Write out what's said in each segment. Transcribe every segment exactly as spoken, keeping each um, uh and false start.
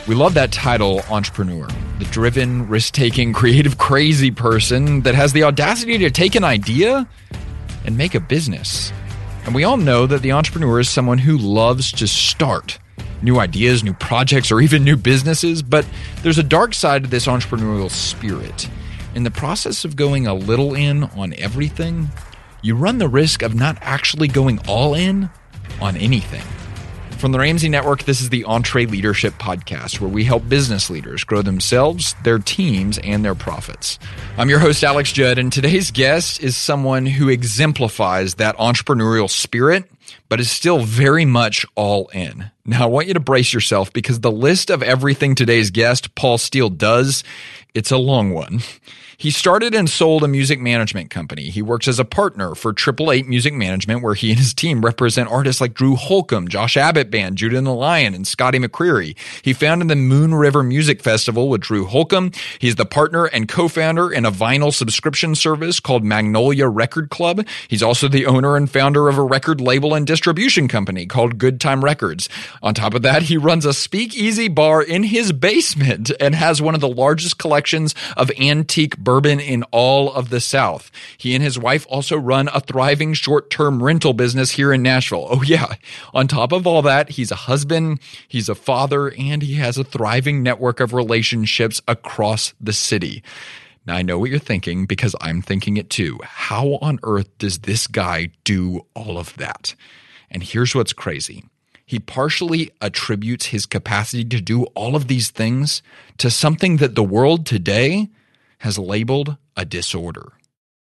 We love that title, entrepreneur. The driven, risk-taking, creative, crazy person that has the audacity to take an idea and make a business. And we all know that the entrepreneur is someone who loves to start new ideas, new projects, or even new businesses. But there's a dark side to this entrepreneurial spirit. In the process of going a little in on everything, you run the risk of not actually going all in on anything. From the Ramsey Network, this is the EntreLeadership Podcast, where we help business leaders grow themselves, their teams, and their profits. I'm your host, Alex Judd, and today's guest is someone who exemplifies that entrepreneurial spirit, but is still very much all in. Now, I want you to brace yourself because the list of everything today's guest, Paul Steele, does, it's a long one. He started and sold a music management company. He works as a partner for Triple Eight Music Management, where he and his team represent artists like Drew Holcomb, Josh Abbott Band, Judah and the Lion, and Scotty McCreery. He founded the Moon River Music Festival with Drew Holcomb. He's the partner and co-founder in a vinyl subscription service called Magnolia Record Club. He's also the owner and founder of a record label and distribution company called Good Time Records. On top of that, he runs a speakeasy bar in his basement and has one of the largest collections of antique bourbon in all of the South. He and his wife also run a thriving short-term rental business here in Nashville. Oh yeah, on top of all that, he's a husband, he's a father, and he has a thriving network of relationships across the city. Now, I know what you're thinking because I'm thinking it too. How on earth does this guy do all of that? And here's what's crazy. He partially attributes his capacity to do all of these things to something that the world today has labeled a disorder.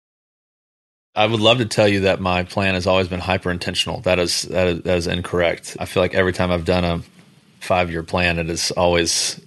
I would love to tell you that my plan has always been hyper-intentional. That is, that is, that is incorrect. I feel like every time I've done a five-year plan, it has always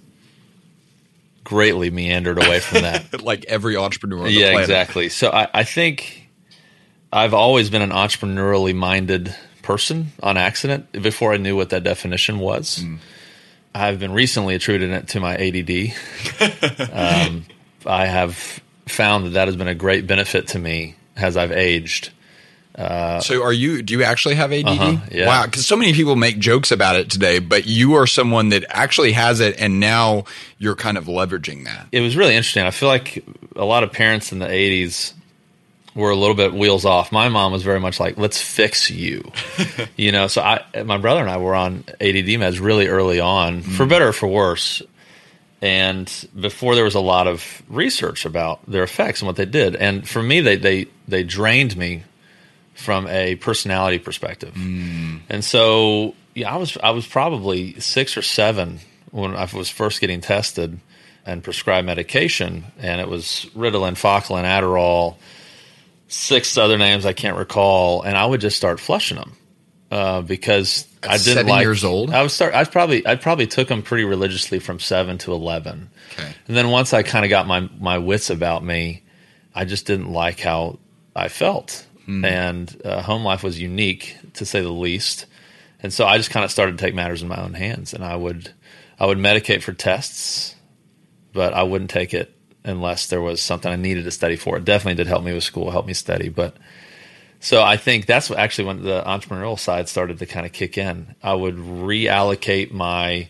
greatly meandered away from that. Like every entrepreneur on the yeah, planet. Exactly. So I, I think I've always been an entrepreneurially minded person on accident before I knew what that definition was. Mm. I've been recently attributing it to my A D D. um, I have found that that has been a great benefit to me as I've aged. Uh, so are you, do you actually have A D D? Uh-huh, yeah. Wow. Because so many people make jokes about it today, but you are someone that actually has it, and now you're kind of leveraging that. It was really interesting. I feel like a lot of parents in the eighties were a little bit wheels off. My mom was very much like, let's fix you. you know, so I, my brother and I were on A D D meds really early on, mm. for better or for worse. And before there was a lot of research about their effects and what they did. And for me, they they, they drained me from a personality perspective. Mm. And so yeah, I was I was probably six or seven when I was first getting tested and prescribed medication. And it was Ritalin, Focalin, Adderall, six other names I can't recall. And I would just start flushing them. Uh, because At I didn't seven like. years old. I was start. I probably. I probably took them pretty religiously from seven to eleven. Okay. And then once I kind of got my my wits about me, I just didn't like how I felt, hmm. and uh, home life was unique to say the least. And so I just kind of started to take matters in my own hands, and I would I would medicate for tests, but I wouldn't take it unless there was something I needed to study for. It definitely did help me with school, help me study, but. So I think that's actually when the entrepreneurial side started to kind of kick in. I would reallocate my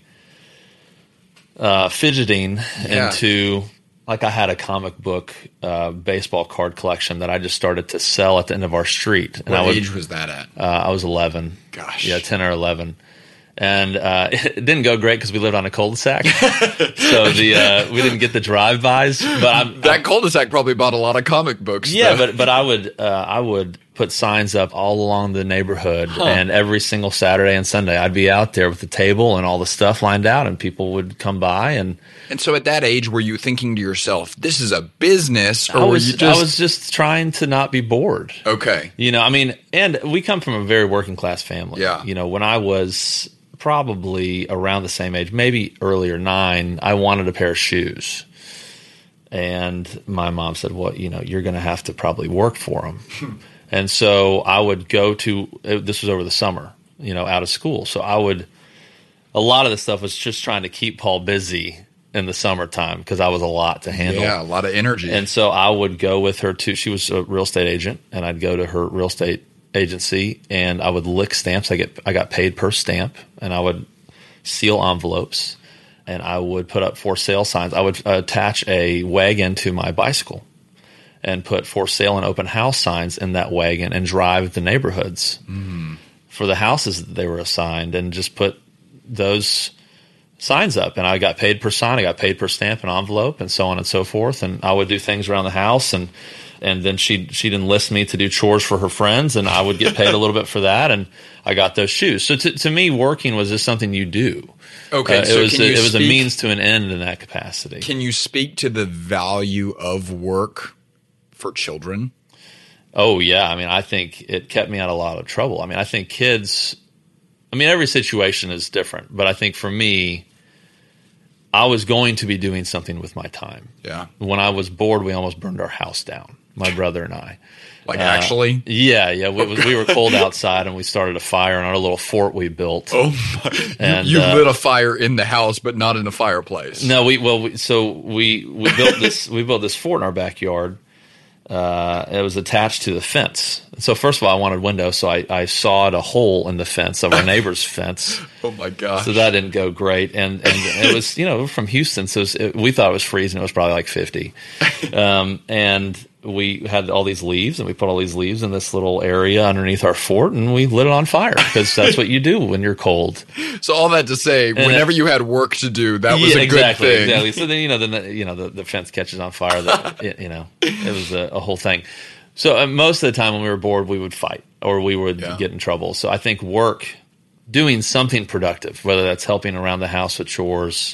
uh, fidgeting yeah. into, like I had a comic book uh, baseball card collection that I just started to sell at the end of our street. And what I would, age was that at? Uh, I was eleven. Gosh. Yeah, ten or eleven. And uh, it didn't go great because we lived on a cul-de-sac, so the uh, we didn't get the drive-bys. But I'm, that I'm, cul-de-sac probably bought a lot of comic books. Yeah, though. but but I would uh, I would put signs up all along the neighborhood, huh. and every single Saturday and Sunday I'd be out there with the table and all the stuff lined out, and people would come by. And and so at that age, were you thinking to yourself, "This is a business," or I was were you just I was just trying to not be bored? Okay, you know, I mean, and we come from a very working class family. Yeah, you know, when I was probably around the same age, maybe earlier, nine, I wanted a pair of shoes. And my mom said, well, you know, you're going to have to probably work for them. And so I would go to, this was over the summer, you know, out of school. So I would, a lot of the stuff was just trying to keep Paul busy in the summertime because I was a lot to handle. Yeah, a lot of energy. And so I would go with her to, she was a real estate agent, and I'd go to her real estate agency and I would lick stamps. I get I got paid per stamp, and I would seal envelopes, and I would put up for sale signs. I would attach a wagon to my bicycle and put for sale and open house signs in that wagon and drive the neighborhoods mm. for the houses that they were assigned, and just put those signs up. And I got paid per sign, I got paid per stamp and envelope, and so on and so forth. And I would do things around the house, and and then she'd, she'd enlist me to do chores for her friends, and I would get paid a little bit for that, and I got those shoes. So to, to me, working was just something you do. Okay, uh, so it was, can a, you it was speak, a means to an end in that capacity. Can you speak to the value of work for children? Oh, yeah. I mean, I think it kept me out of a lot of trouble. I mean, I think kids – I mean, every situation is different. But I think for me, I was going to be doing something with my time. Yeah. When I was bored, we almost burned our house down, my brother and I. Like uh, actually? Yeah, yeah. We, was, we were cold outside, and we started a fire in our little fort we built. Oh, my. And, you, you uh, lit a fire in the house, but not in a fireplace. No, we – well, we, so we, we built this we built this fort in our backyard. Uh, it was attached to the fence. So first of all, I wanted windows, so I, I sawed a hole in the fence of our neighbor's fence. Oh my gosh! So that didn't go great, and and it was, you know, from Houston, so it was, it, we thought it was freezing. It was probably like fifty, um, and we had all these leaves, and we put all these leaves in this little area underneath our fort, and we lit it on fire, because that's what you do when you're cold. So all that to say, and whenever it, you had work to do, that was yeah, a exactly, good thing. Exactly. So then, you know, then the, you know the, the fence catches on fire. That it, you know, it was a, a whole thing. So uh, most of the time when we were bored, we would fight, or we would yeah. get in trouble. So I think work, doing something productive, whether that's helping around the house with chores,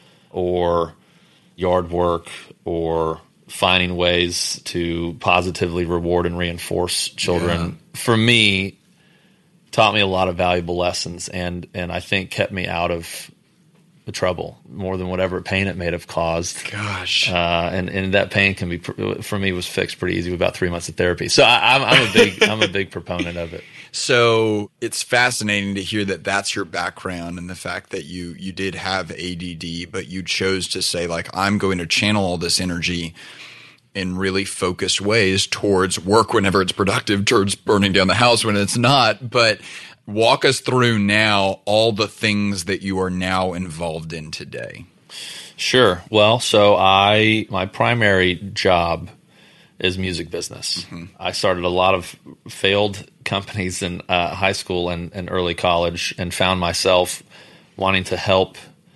or yard work, or finding ways to positively reward and reinforce children, yeah. for me, taught me a lot of valuable lessons, and, and I think kept me out of the trouble more than whatever pain it may have caused. Gosh. Uh, and, and that pain can be, for me, was fixed pretty easy with about three months of therapy. So I, I'm, I'm a big, I'm a big proponent of it. So it's fascinating to hear that that's your background, and the fact that you, you did have A D D, but you chose to say, like, I'm going to channel all this energy in really focused ways towards work whenever it's productive, towards burning down the house when it's not. But walk us through now all the things that you are now involved in today. Sure. Well, so I my primary job is music business. Mm-hmm. I started a lot of failed companies in uh, high school and, and early college, and found myself wanting to help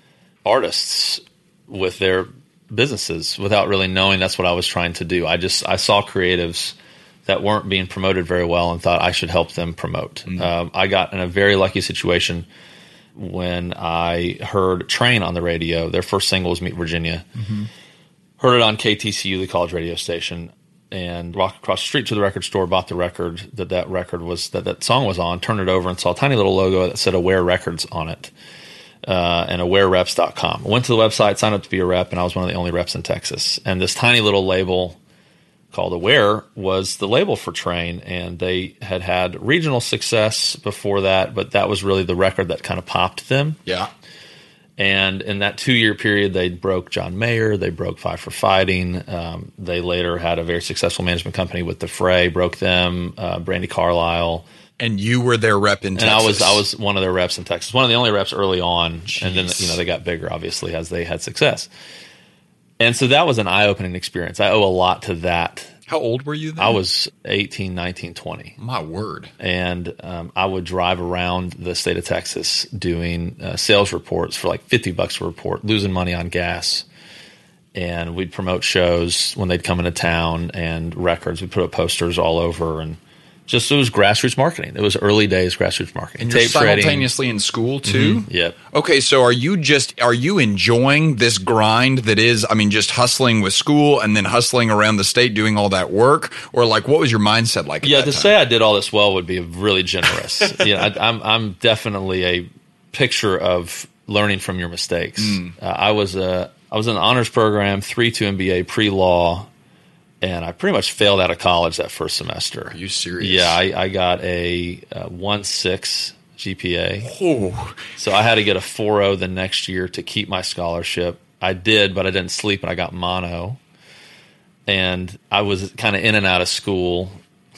artists with their businesses without really knowing that's what I was trying to do. I just I saw creatives that weren't being promoted very well, and thought I should help them promote. Mm-hmm. Um, I got in a very lucky situation when I heard Train on the radio. Their first single was Meet Virginia. Mm-hmm. Heard it on K T C U, the college radio station, and walked across the street to the record store, bought the record that that record was that that song was on, turned it over, and saw a tiny little logo that said Aware Records on it, uh, and aware reps dot com. I went to the website, signed up to be a rep, and I was one of the only reps in Texas. And this tiny little label called Aware was the label for Train, and they had had regional success before that, but that was really the record that kind of popped them. Yeah. And in that two-year period, they broke John Mayer, they broke Five for Fighting. Um, they later had a very successful management company with The Fray, broke them, uh, Brandy Carlisle. And you were their rep in and Texas. And I was I was one of their reps in Texas, one of the only reps early on. Jeez. And then, you know, they got bigger, obviously, as they had success. And so that was an eye-opening experience. I owe a lot to that. How old were you then? I was eighteen, nineteen, twenty. My word. And um, I would drive around the state of Texas doing uh, sales reports for like fifty bucks a report, losing money on gas. And we'd promote shows when they'd come into town, and records. We'd put up posters all over, and just it was grassroots marketing. It was early days grassroots marketing. And you're Tape simultaneously trading. In school too? Mm-hmm. Yep. Okay, so are you just are you enjoying this grind that is, I mean, just hustling with school and then hustling around the state doing all that work? Or like, what was your mindset like? At yeah, that to time? say I did all this well would be really generous. yeah, I, I'm I'm definitely a picture of learning from your mistakes. Mm. Uh, I was a I was in the honors program, three two M B A, pre-law. And I pretty much failed out of college that first semester. Are you serious? Yeah, I, I got a, a one point six G P A. Oh. So I had to get a four point oh the next year to keep my scholarship. I did, but I didn't sleep, and I got mono. And I was kind of in and out of school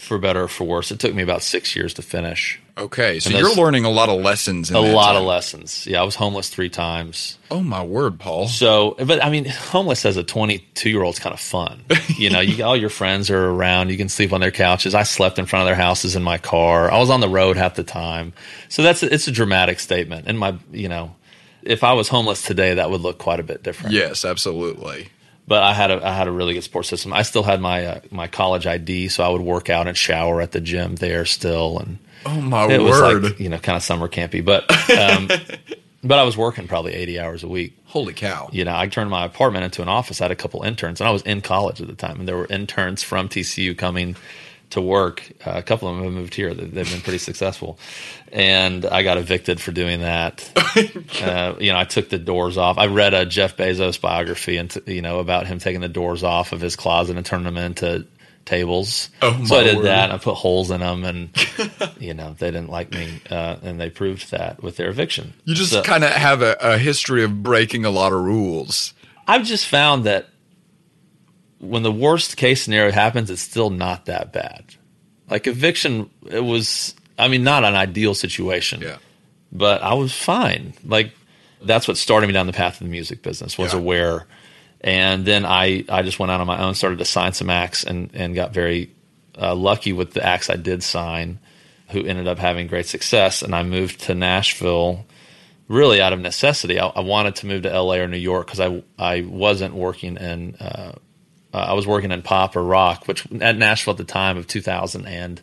for better or for worse. It took me about six years to finish. Okay, so you're learning a lot of lessons in A that lot time. of lessons. Yeah, I was homeless three times. Oh, my word, Paul. So, but I mean, homeless as a twenty-two-year-old is kind of fun. You know, you all your friends are around. You can sleep on their couches. I slept in front of their houses in my car. I was on the road half the time. So that's it's a dramatic statement. And my, you know, if I was homeless today, that would look quite a bit different. Yes, absolutely. But I had a I had a really good support system. I still had my uh, my college I D, so I would work out and shower at the gym there still. And oh my it word, was like, you know, kind of summer campy. But um, but I was working probably eighty hours a week. Holy cow! You know, I turned my apartment into an office. I had a couple interns, and I was in college at the time, and there were interns from T C U coming to work. Uh, a couple of them have moved here. They've been pretty successful. And I got evicted for doing that. uh, you know, I took the doors off. I read a Jeff Bezos biography and, t- you know, about him taking the doors off of his closet and turning them into tables. Oh, my so I did word. that. And I put holes in them, and, you know, they didn't like me. Uh, and they proved that with their eviction. You just So- kind of have a, a history of breaking a lot of rules. I've just found that when the worst case scenario happens, it's still not that bad. Like eviction, it was, I mean, not an ideal situation, Yeah. but I was fine. Like that's what started me down the path of the music business, was Yeah. Aware. And then I, I just went out on my own, started to sign some acts, and, and got very uh, lucky with the acts I did sign, who ended up having great success. And I moved to Nashville really out of necessity. I, I wanted to move to L A or New York because I, I wasn't working in uh, Uh, I was working in pop or rock, which at Nashville at the time of two thousand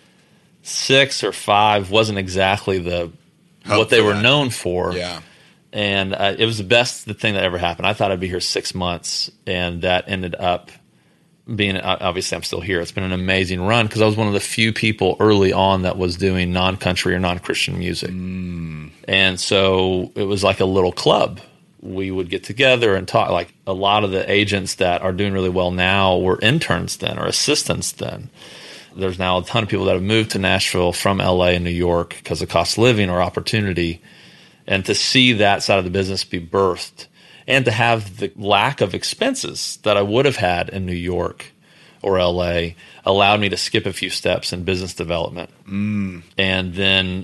six or five wasn't exactly the Hope what they for were that. known for. Yeah. And uh, it was the best thing that ever happened. I thought I'd be here six months, and that ended up being, obviously I'm still here. It's been an amazing run because I was one of the few people early on that was doing non-country or non-Christian music. Mm. And so it was like a little club. We would get together and talk. Like a lot of the agents that are doing really well now were interns then or assistants then. There's now a ton of people that have moved to Nashville from L A and New York because of cost of living or opportunity. And to see that side of the business be birthed and to have the lack of expenses that I would have had in New York or L A allowed me to skip a few steps in business development Mm. and then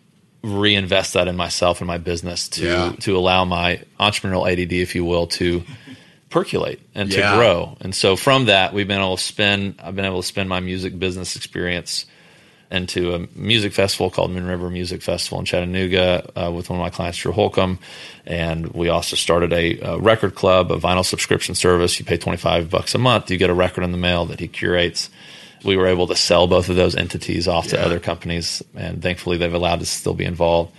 reinvest that in myself and my business to Yeah. to allow my entrepreneurial A D D, if you will, to percolate and Yeah. to grow. And so from that, we've been able to spend. I've been able to spend my music business experience into a music festival called Moon River Music Festival in Chattanooga uh, with one of my clients, Drew Holcomb. And we also started a, a record club, a vinyl subscription service. You pay twenty-five bucks a month, you get a record in the mail that he curates. We were able to sell both of those entities off to Yeah. other companies, and thankfully they've allowed us to still be involved.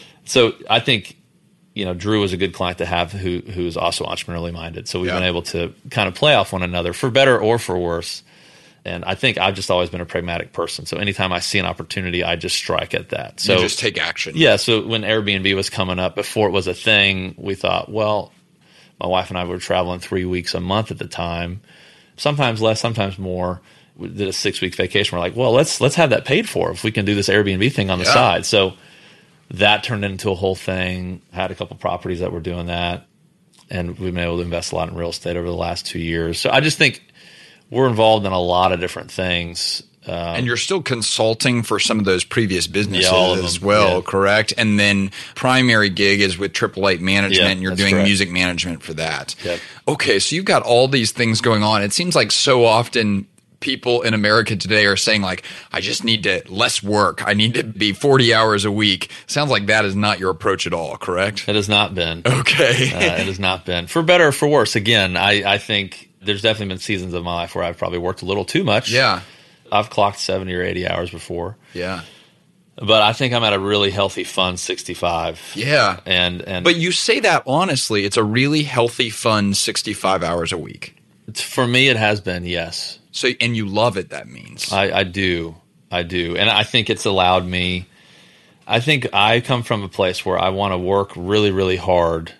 So I think, you know, Drew was a good client to have who who is also entrepreneurially minded. So we've Yeah. been able to kind of play off one another for better or for worse. And I think I've just always been a pragmatic person. So anytime I see an opportunity, I just strike at that. So You just take action. yeah. So when Airbnb was coming up, before it was a thing, we thought, well, my wife and I were traveling three weeks a month at the time, sometimes less, sometimes more. We did a six week vacation. We're like, well, let's let's have that paid for if we can do this Airbnb thing on the Yeah. side. So that turned into a whole thing. Had a couple properties that were doing that, and we've been able to invest a lot in real estate over the last two years. So I just think we're involved in a lot of different things. Um, And you're still consulting for some of those previous businesses Yeah, all of as them, well, yeah. correct? And then primary gig is with Triple Eight Management, Yeah, and you're that's doing correct. music management for that. Yep. Okay, so you've got all these things going on. It seems like so often people in America today are saying like, I just need to less work. I need to be forty hours a week. Sounds like that is not your approach at all, correct? it has not been. Okay. uh, it has not been. For better or for worse. Again, I, I think there's definitely been seasons of my life where I've probably worked a little too much. yeah. I've clocked seventy or eighty hours before. Yeah. But I think I'm at a really healthy, fun sixty-five. Yeah. And and But you say that honestly, it's a really healthy, fun sixty-five hours a week. it's- for me, it has been, yes. So, and you love it, that means. I, I do. I do. And I think it's allowed me – I think I come from a place where I want to work really, really hard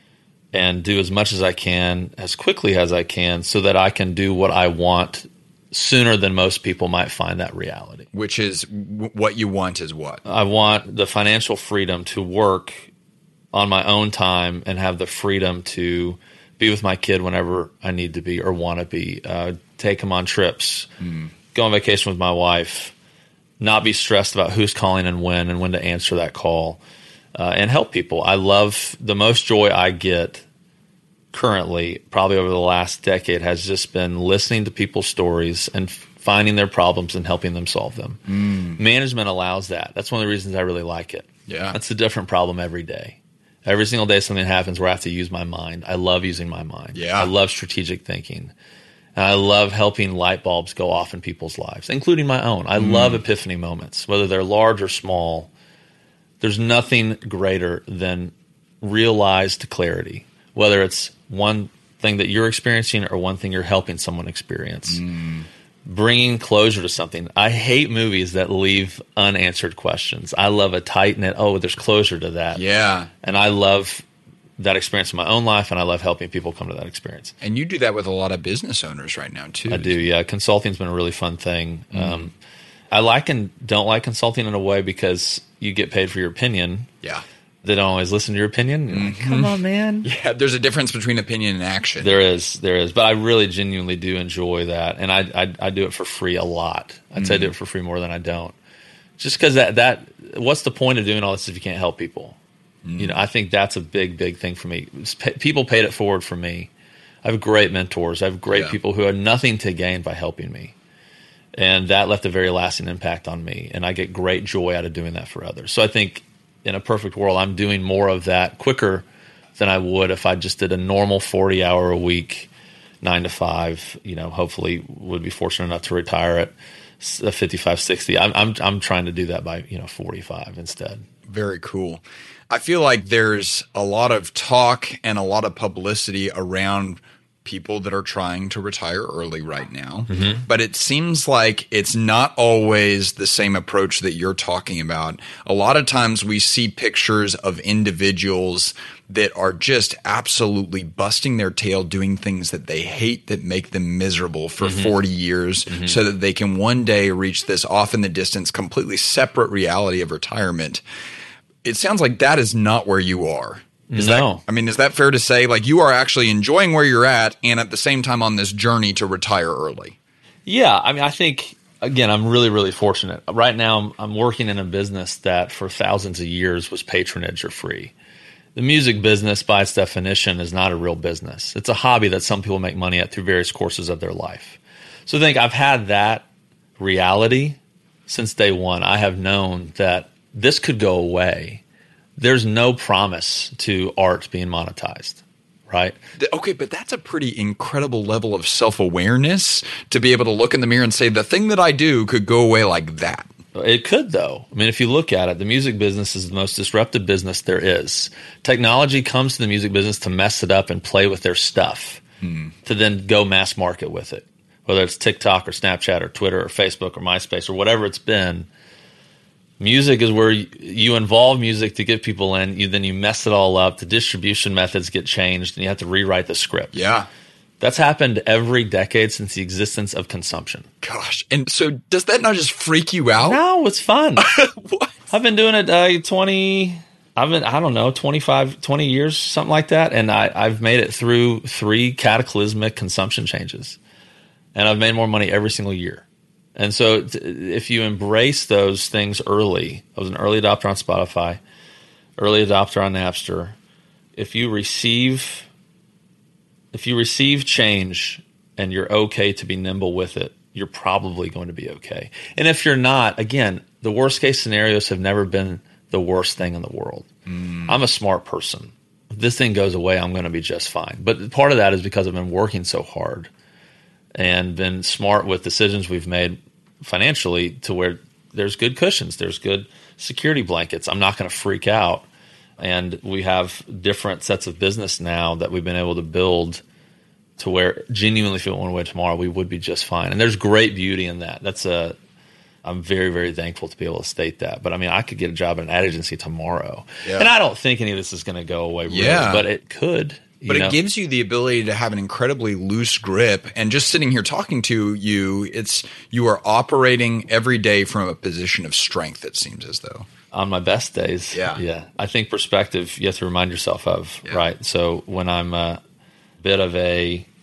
and do as much as I can, as quickly as I can, so that I can do what I want sooner than most people might find that reality. Which is w- what you want is what? I want the financial freedom to work on my own time and have the freedom to be with my kid whenever I need to be or want to be, uh, take him on trips, go on vacation with my wife, not be stressed about who's calling and when and when to answer that call, uh, and help people. I love the most joy I get currently, probably over the last decade, has just been listening to people's stories and finding their problems and helping them solve them. Mm. Management allows that. That's one of the reasons I really like it. Yeah. That's a different problem every day. Every single day something happens where I have to use my mind. I love using my mind. Yeah. I love strategic thinking. And I love helping light bulbs go off in people's lives, including my own. I mm. love epiphany moments, whether they're large or small. There's nothing greater than realized clarity, whether it's one thing that you're experiencing or one thing you're helping someone experience. Mm. Bringing closure to something. I hate movies that leave unanswered questions. I love a tight knit, oh, there's closure to that. Yeah. And I love that experience in my own life, and I love helping people come to that experience. And you do that with a lot of business owners right now, too. I do, yeah. Consulting's been a really fun thing. Mm. Um, I like and don't like consulting in a way because you get paid for your opinion. Yeah. They don't always listen to your opinion. You're like, come on, man. Yeah, there's a difference between opinion and action. There is, there is. But I really genuinely do enjoy that. And I I, I do it for free a lot. I'd mm. say I do it for free more than I don't. Just because that, that, what's the point of doing all this if you can't help people? Mm. You know, I think that's a big, big thing for me. People paid it forward for me. I have great mentors. I have great yeah. people who have nothing to gain by helping me. And that left a very lasting impact on me. And I get great joy out of doing that for others. So I think in a perfect world, I'm doing more of that quicker than I would if I just did a normal forty hour a week, nine to five, you know, hopefully would be fortunate enough to retire at fifty-five, sixty. I'm, I'm, I'm trying to do that by, you know, forty-five instead. Very cool. I feel like there's a lot of talk and a lot of publicity around people that are trying to retire early right now. Mm-hmm. But it seems like it's not always the same approach that you're talking about. A lot of times we see pictures of individuals that are just absolutely busting their tail doing things that they hate that make them miserable for mm-hmm. forty years mm-hmm. so that they can one day reach this off in the distance, completely separate reality of retirement. It sounds like that is not where you are. Is no. That, I mean, is that fair to say? Like, you are actually enjoying where you're at and at the same time on this journey to retire early. Yeah. I mean, I think, again, I'm really, really fortunate. Right now, I'm, I'm working in a business that for thousands of years was patronage or free. The music business, by its definition, is not a real business. It's a hobby that some people make money at through various courses of their life. So I think I've had that reality since day one. I have known that this could go away. There's no promise to art being monetized, right? Okay, but that's a pretty incredible level of self-awareness to be able to look in the mirror and say, the thing that I do could go away like that. It could, though. I mean, if you look at it, the music business is the most disruptive business there is. Technology comes to the music business to mess it up and play with their stuff, hmm. to then go mass market with it, whether it's TikTok or Snapchat or Twitter or Facebook or MySpace or whatever it's been. Music is where you involve music to get people in. You then you mess it all up. The distribution methods get changed, and you have to rewrite the script. Yeah, that's happened every decade since the existence of consumption. Gosh, and so does that not just freak you out? No, it's fun. What? I've been doing it uh, twenty. I've been I don't know twenty-five, twenty years, something like that, and I, I've made it through three cataclysmic consumption changes, and I've made more money every single year. And so if you embrace those things early, I was an early adopter on Spotify, early adopter on Napster. If you receive if you receive change and you're okay to be nimble with it, you're probably going to be okay. And if you're not, again, the worst case scenarios have never been the worst thing in the world. Mm. I'm a smart person. If this thing goes away, I'm going to be just fine. But part of that is because I've been working so hard and been smart with decisions we've made financially to where there's good cushions, there's good security blankets. I'm not going to freak out. And we have different sets of business now that we've been able to build to where genuinely if it went away tomorrow, we would be just fine. And there's great beauty in that. That's a, I'm very, very thankful to be able to state that. But I mean, I could get a job at an ad agency tomorrow. Yeah. And I don't think any of this is going to go away, really, yeah. but it could. But know? It gives you the ability to have an incredibly loose grip. And just sitting here talking to you, it's you are operating every day from a position of strength, it seems as though. On my best days. Yeah. Yeah. I think perspective you have to remind yourself of, yeah. right? So when I'm a bit of a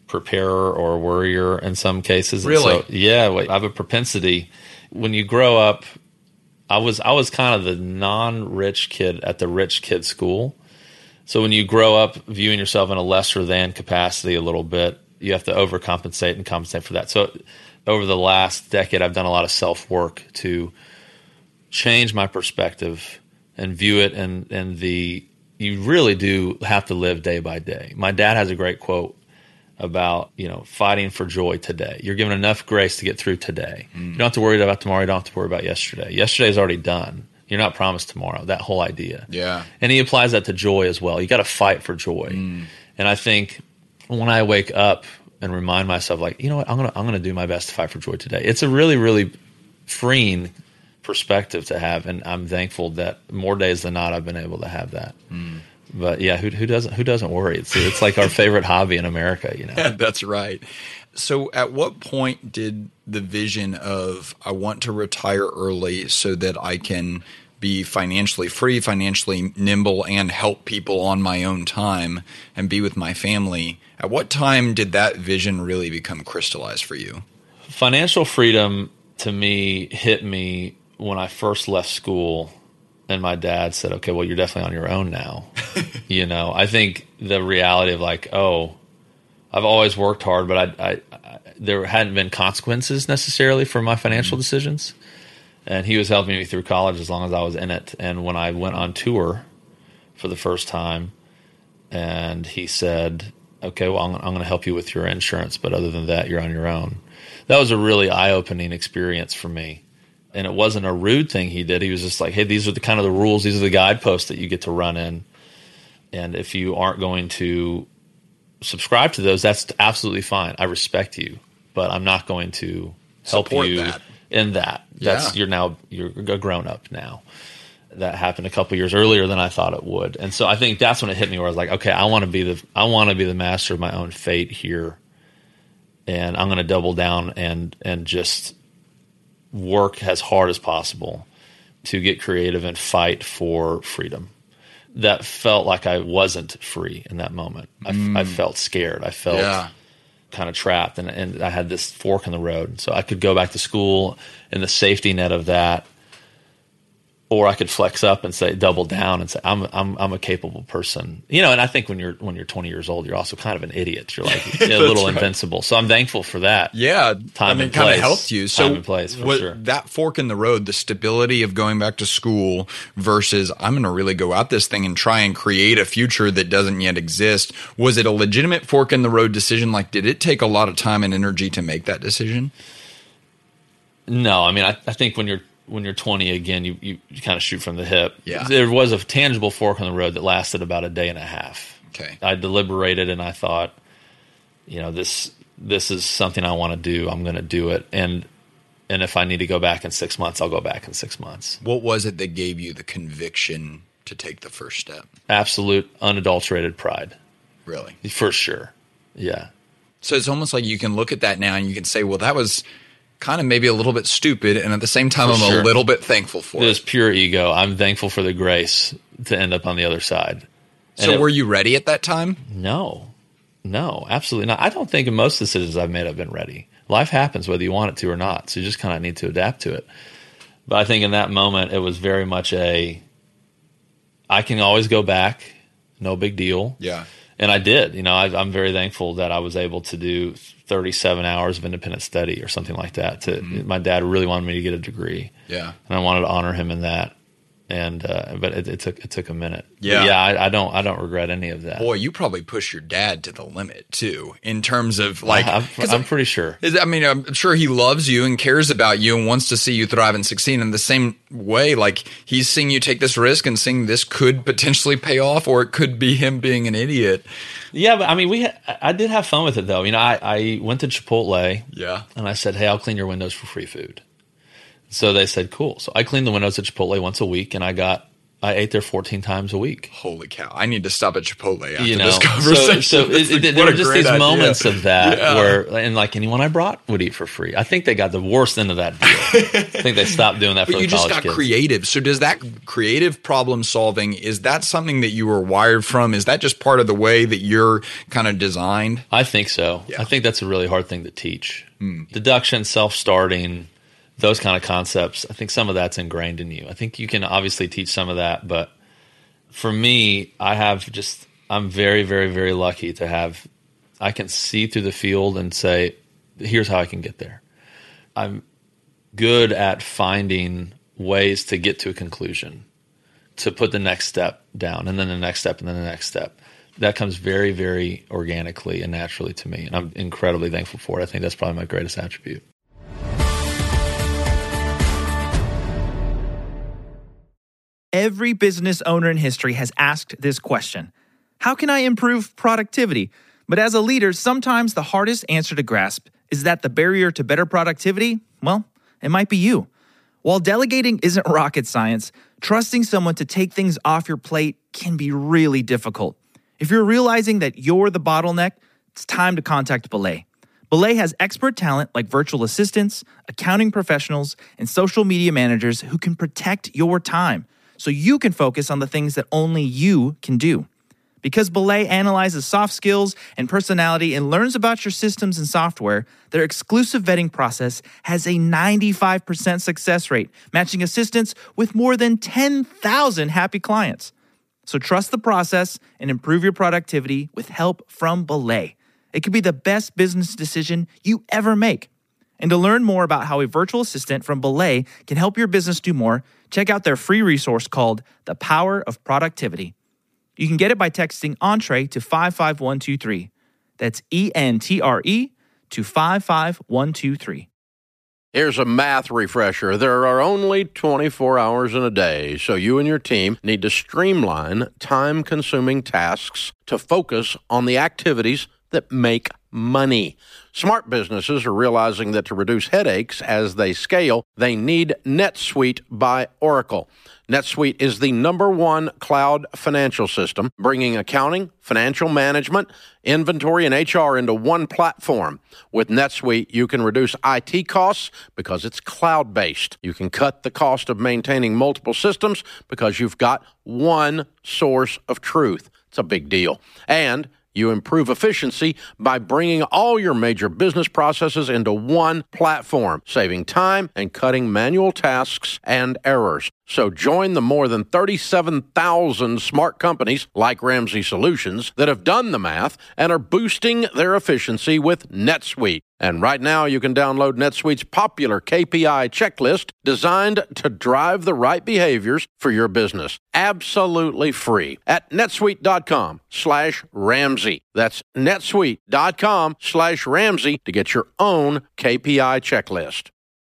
preparer or worrier in some cases. And Really? So, yeah, I have a propensity. When you grow up, I was I was kind of the non-rich kid at the rich kid school. So when you grow up viewing yourself in a lesser than capacity a little bit, you have to overcompensate and compensate for that. So over the last decade, I've done a lot of self-work to change my perspective and view it in, in the, you really do have to live day by day. My dad has a great quote about, you know, fighting for joy today. You're given enough grace to get through today. Mm. You don't have to worry about tomorrow. You don't have to worry about yesterday. Yesterday's already done. You're not promised tomorrow, that whole idea. Yeah. And he applies that to joy as well. You got to fight for joy. Mm. And I think when I wake up and remind myself, like, you know what, I'm going to I'm going to do my best to fight for joy today. It's a really, really freeing perspective to have. And I'm thankful that more days than not, I've been able to have that. Mm. But yeah, who, who doesn't who doesn't worry? It's it's like our favorite hobby in America, you know. Yeah, that's right. So at what point did the vision of I want to retire early so that I can be financially free, financially nimble, and help people on my own time and be with my family, at what time did that vision really become crystallized for you? Financial freedom to me hit me when I first left school. And my dad said, okay, well, you're definitely on your own now. You know, I think the reality of like, oh, I've always worked hard, but I, I, I there hadn't been consequences necessarily for my financial mm-hmm. decisions. And he was helping me through college as long as I was in it. And when I went on tour for the first time, and he said, okay, well, I'm, I'm going to help you with your insurance, but other than that, you're on your own. That was a really eye-opening experience for me. And it wasn't a rude thing he did. He was just like, hey, these are the kind of the rules. These are the guideposts that you get to run in. And if you aren't going to subscribe to those, that's absolutely fine. I respect you, but I'm not going to help Support you that. in that. That's Yeah. you're now you're a grown up now. That happened a couple years earlier than I thought it would. And so I think that's when it hit me where I was like, okay, I want to be the I want to be the master of my own fate here. And I'm going to double down and and just work as hard as possible to get creative and fight for freedom. That felt like I wasn't free in that moment. Mm. I, I felt scared. I felt yeah. kind of trapped, and, and I had this fork in the road. So I could go back to school in the safety net of that, or I could flex up and say, double down and say, I'm I'm I'm a capable person, you know. And I think when you're when you're twenty years old, you're also kind of an idiot. You're like a little right. invincible. So I'm thankful for that. Yeah, time I mean, and kind place. of helped you. So time and place for what, sure. That fork in the road, the stability of going back to school versus I'm going to really go out this thing and try and create a future that doesn't yet exist. Was it a legitimate fork in the road decision? Like, did it take a lot of time and energy to make that decision? No, I mean, I, I think when you're when you're twenty, again, you, you, you kind of shoot from the hip. Yeah. There was a tangible fork in the road that lasted about a day and a half. Okay. I deliberated and I thought, you know, this this is something I want to do. I'm going to do it. And and if I need to go back in six months, I'll go back in six months. What was it that gave you the conviction to take the first step? Absolute, unadulterated pride. Really? For sure. Yeah. So it's almost like you can look at that now and you can say, well, that was kind of maybe a little bit stupid, and at the same time, For I'm sure. a little bit thankful for it. It it. was pure ego. I'm thankful for the grace to end up on the other side. And So it, were you ready at that time? No. No, absolutely not. I don't think in most decisions I've made I've been ready. Life happens whether you want it to or not, so you just kind of need to adapt to it. But I think in that moment, it was very much a, I can always go back, no big deal. Yeah. And I did. You know, I, I'm very thankful that I was able to do thirty-seven hours of independent study or something like that. To, mm-hmm. My dad really wanted me to get a degree. Yeah. And I wanted to honor him in that. And uh, but it, it took it took a minute. Yeah, but yeah. I, I don't I don't regret any of that. Boy, you probably push your dad to the limit too, in terms of like. I'm, I'm pretty sure. I mean, I'm sure he loves you and cares about you and wants to see you thrive and succeed. In the same way, like he's seeing you take this risk and seeing this could potentially pay off, or it could be him being an idiot. Yeah, but I mean, we ha- I did have fun with it though. You know, I, I went to Chipotle. Yeah. And I said, hey, I'll clean your windows for free food. So they said, cool. So I cleaned the windows at Chipotle once a week, and I got I ate there fourteen times a week. Holy cow. I need to stop at Chipotle after you know, this conversation. So, so it, like, it, there were just these idea. moments of that yeah. where, and like anyone I brought would eat for free. I think they got the worst end of that deal. I think they stopped doing that for but the you just got kids. creative. So does that creative problem solving, is that something that you were wired from? Is that just part of the way that you're kind of designed? I think so. Yeah. I think that's a really hard thing to teach. Hmm. Deduction, self-starting, those kind of concepts. I think some of that's ingrained in you. I think you can obviously teach some of that, but for me, I have just, I'm very, very, very lucky to have, I can see through the field and say, here's how I can get there. I'm good at finding ways to get to a conclusion, to put the next step down, and then the next step, and then the next step. That comes very, very organically and naturally to me, and I'm incredibly thankful for it. I think that's probably my greatest attribute. Every business owner in history has asked this question: how can I improve productivity? But as a leader, sometimes the hardest answer to grasp is that the barrier to better productivity, well, it might be you. While delegating isn't rocket science, trusting someone to take things off your plate can be really difficult. If you're realizing that you're the bottleneck, it's time to contact Belay. Belay has expert talent like virtual assistants, accounting professionals, and social media managers who can protect your time, so you can focus on the things that only you can do. Because Belay analyzes soft skills and personality and learns about your systems and software, their exclusive vetting process has a ninety-five percent success rate, matching assistants with more than ten thousand happy clients. So trust the process and improve your productivity with help from Belay. It could be the best business decision you ever make. And to learn more about how a virtual assistant from Belay can help your business do more, check out their free resource called The Power of Productivity. You can get it by texting Entree to five five one two three. That's E N T R E to five five one two three. Here's a math refresher. There are only twenty-four hours in a day, so you and your team need to streamline time-consuming tasks to focus on the activities that make money. Smart businesses are realizing that to reduce headaches as they scale, they need NetSuite by Oracle. NetSuite is the number one cloud financial system, bringing accounting, financial management, inventory, and H R into one platform. With NetSuite, you can reduce I T costs because it's cloud-based. You can cut the cost of maintaining multiple systems because you've got one source of truth. It's a big deal. And you improve efficiency by bringing all your major business processes into one platform, saving time and cutting manual tasks and errors. So join the more than thirty-seven thousand smart companies like Ramsey Solutions that have done the math and are boosting their efficiency with NetSuite. And right now you can download NetSuite's popular K P I checklist designed to drive the right behaviors for your business. Absolutely free at netsuite.com slash Ramsey. That's netsuite.com slash Ramsey to get your own K P I checklist.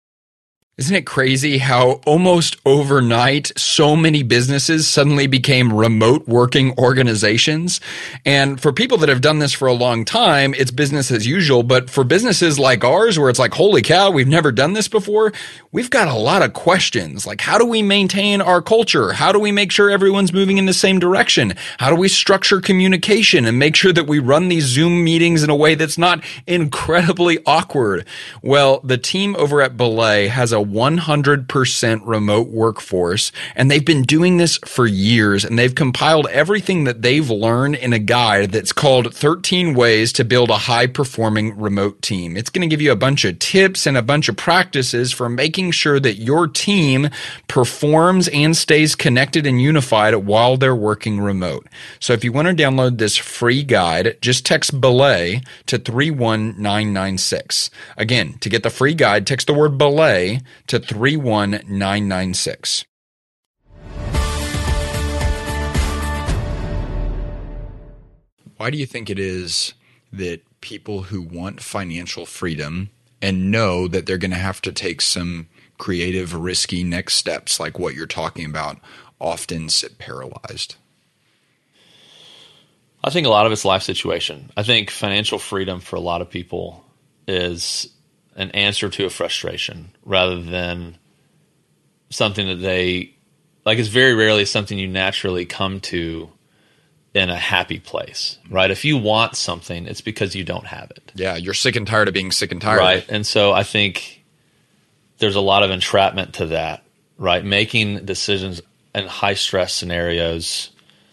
Isn't it crazy how almost overnight so many businesses suddenly became remote working organizations? And for people that have done this for a long time, it's business as usual. But for businesses like ours, where it's like, holy cow, we've never done this before, we've got a lot of questions. Like, how do we maintain our culture? How do we make sure everyone's moving in the same direction? How do we structure communication and make sure that we run these Zoom meetings in a way that's not incredibly awkward? Well, the team over at Belay has a one hundred percent remote workforce, and they've been doing this for years, and they've compiled everything that they've learned in a guide that's called thirteen Ways to Build a High-Performing Remote Team. It's going to give you a bunch of tips and a bunch of practices for making sure that your team performs and stays connected and unified while they're working remote. So if you want to download this free guide, just text Belay to three one nine nine six. Again, to get the free guide, text the word Belay to three one nine nine six. Why do you think it is that people who want financial freedom and know that they're going to have to take some creative, risky next steps like what you're talking about often sit paralyzed? I think a lot of it's life situation. I think financial freedom for a lot of people is an answer to a frustration rather than something that they like it's very rarely something you naturally come to in a happy place, right? If you want something, it's because you don't have it. Yeah, you're sick and tired of being sick and tired. Right. And so I think there's a lot of entrapment to that, right? Making decisions in high stress scenarios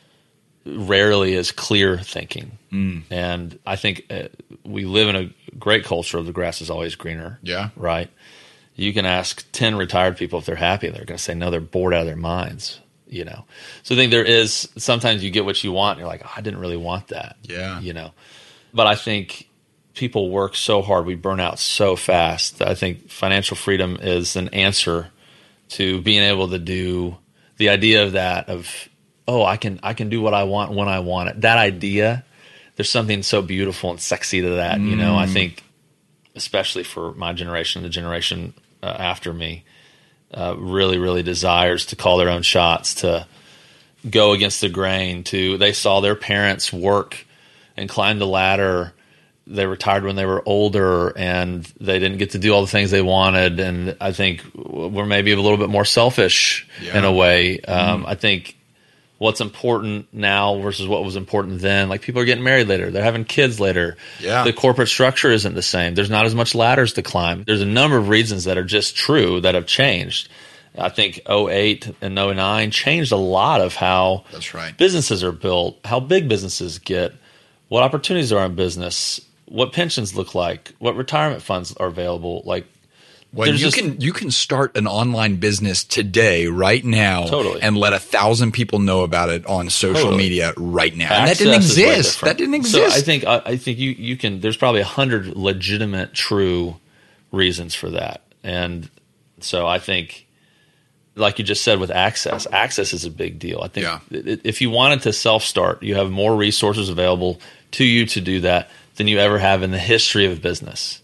rarely is clear thinking. Mm. And I think uh, we live in a great culture of the grass is always greener. Yeah. Right. You can ask ten retired people if they're happy, and they're going to say, no, they're bored out of their minds. You know, so I think there is sometimes you get what you want. And you're like, oh, I didn't really want that. Yeah. You know, but I think people work so hard. We burn out so fast. I think financial freedom is an answer to being able to do the idea of that of, oh, I can, I can do what I want when I want it. That idea, there's something so beautiful and sexy to that. Mm. You know, I think especially for my generation, the generation uh, after me, Uh, really, really desires to call their own shots, to go against the grain. To they saw their parents work and climb the ladder. They retired when they were older, and they didn't get to do all the things they wanted. And I think we're maybe a little bit more selfish yeah. in a way. Um, mm. I think what's important now versus what was important then. Like people are getting married later, they're having kids later. Yeah. The corporate structure isn't the same. There's not as much ladders to climb. There's a number of reasons that are just true that have changed. I think oh eight and oh nine changed a lot of how That's right. businesses are built, how big businesses get, what opportunities are in business, what pensions look like, what retirement funds are available. Like, Well, you just, can you can start an online business today, right now, totally. and let a thousand people know about it on social totally. media right now. And that didn't exist. That didn't exist. So I think I, I think you you can. There's probably a hundred legitimate, true reasons for that, and so I think, like you just said, with access, access is a big deal. I think yeah. if you wanted to self-start, you have more resources available to you to do that than you ever have in the history of business.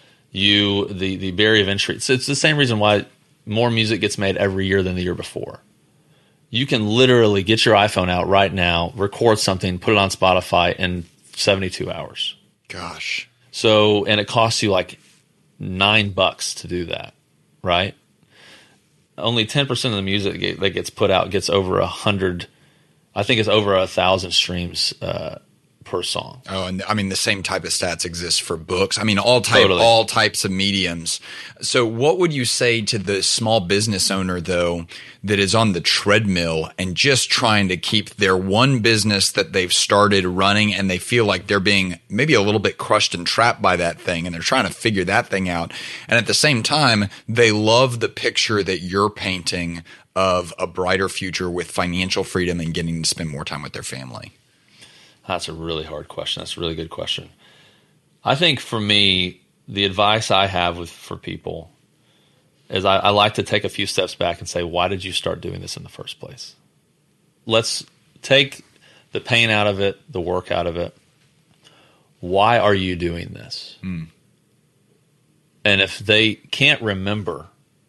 You the the barrier of entry. So it's the same reason why more music gets made every year than the year before. You can literally get your iPhone out right now, record something, put it on Spotify in seventy-two hours. Gosh. So and it costs you like nine bucks to do that, right? Only ten percent of the music that gets put out gets over a hundred. I think it's over a thousand streams uh, per song. Oh, and I mean the same type of stats exist for books. I mean all type, totally. all types of mediums. So, what would you say to the small business owner though that is on the treadmill and just trying to keep their one business that they've started running, and they feel like they're being maybe a little bit crushed and trapped by that thing, and they're trying to figure that thing out, and at the same time they love the picture that you're painting of a brighter future with financial freedom and getting to spend more time with their family? That's a really hard question. That's a really good question. I think for me, the advice I have with for people is I, I like to take a few steps back and say, why did you start doing this in the first place? Let's take the pain out of it, the work out of it. Why are you doing this? Mm. And if they can't remember,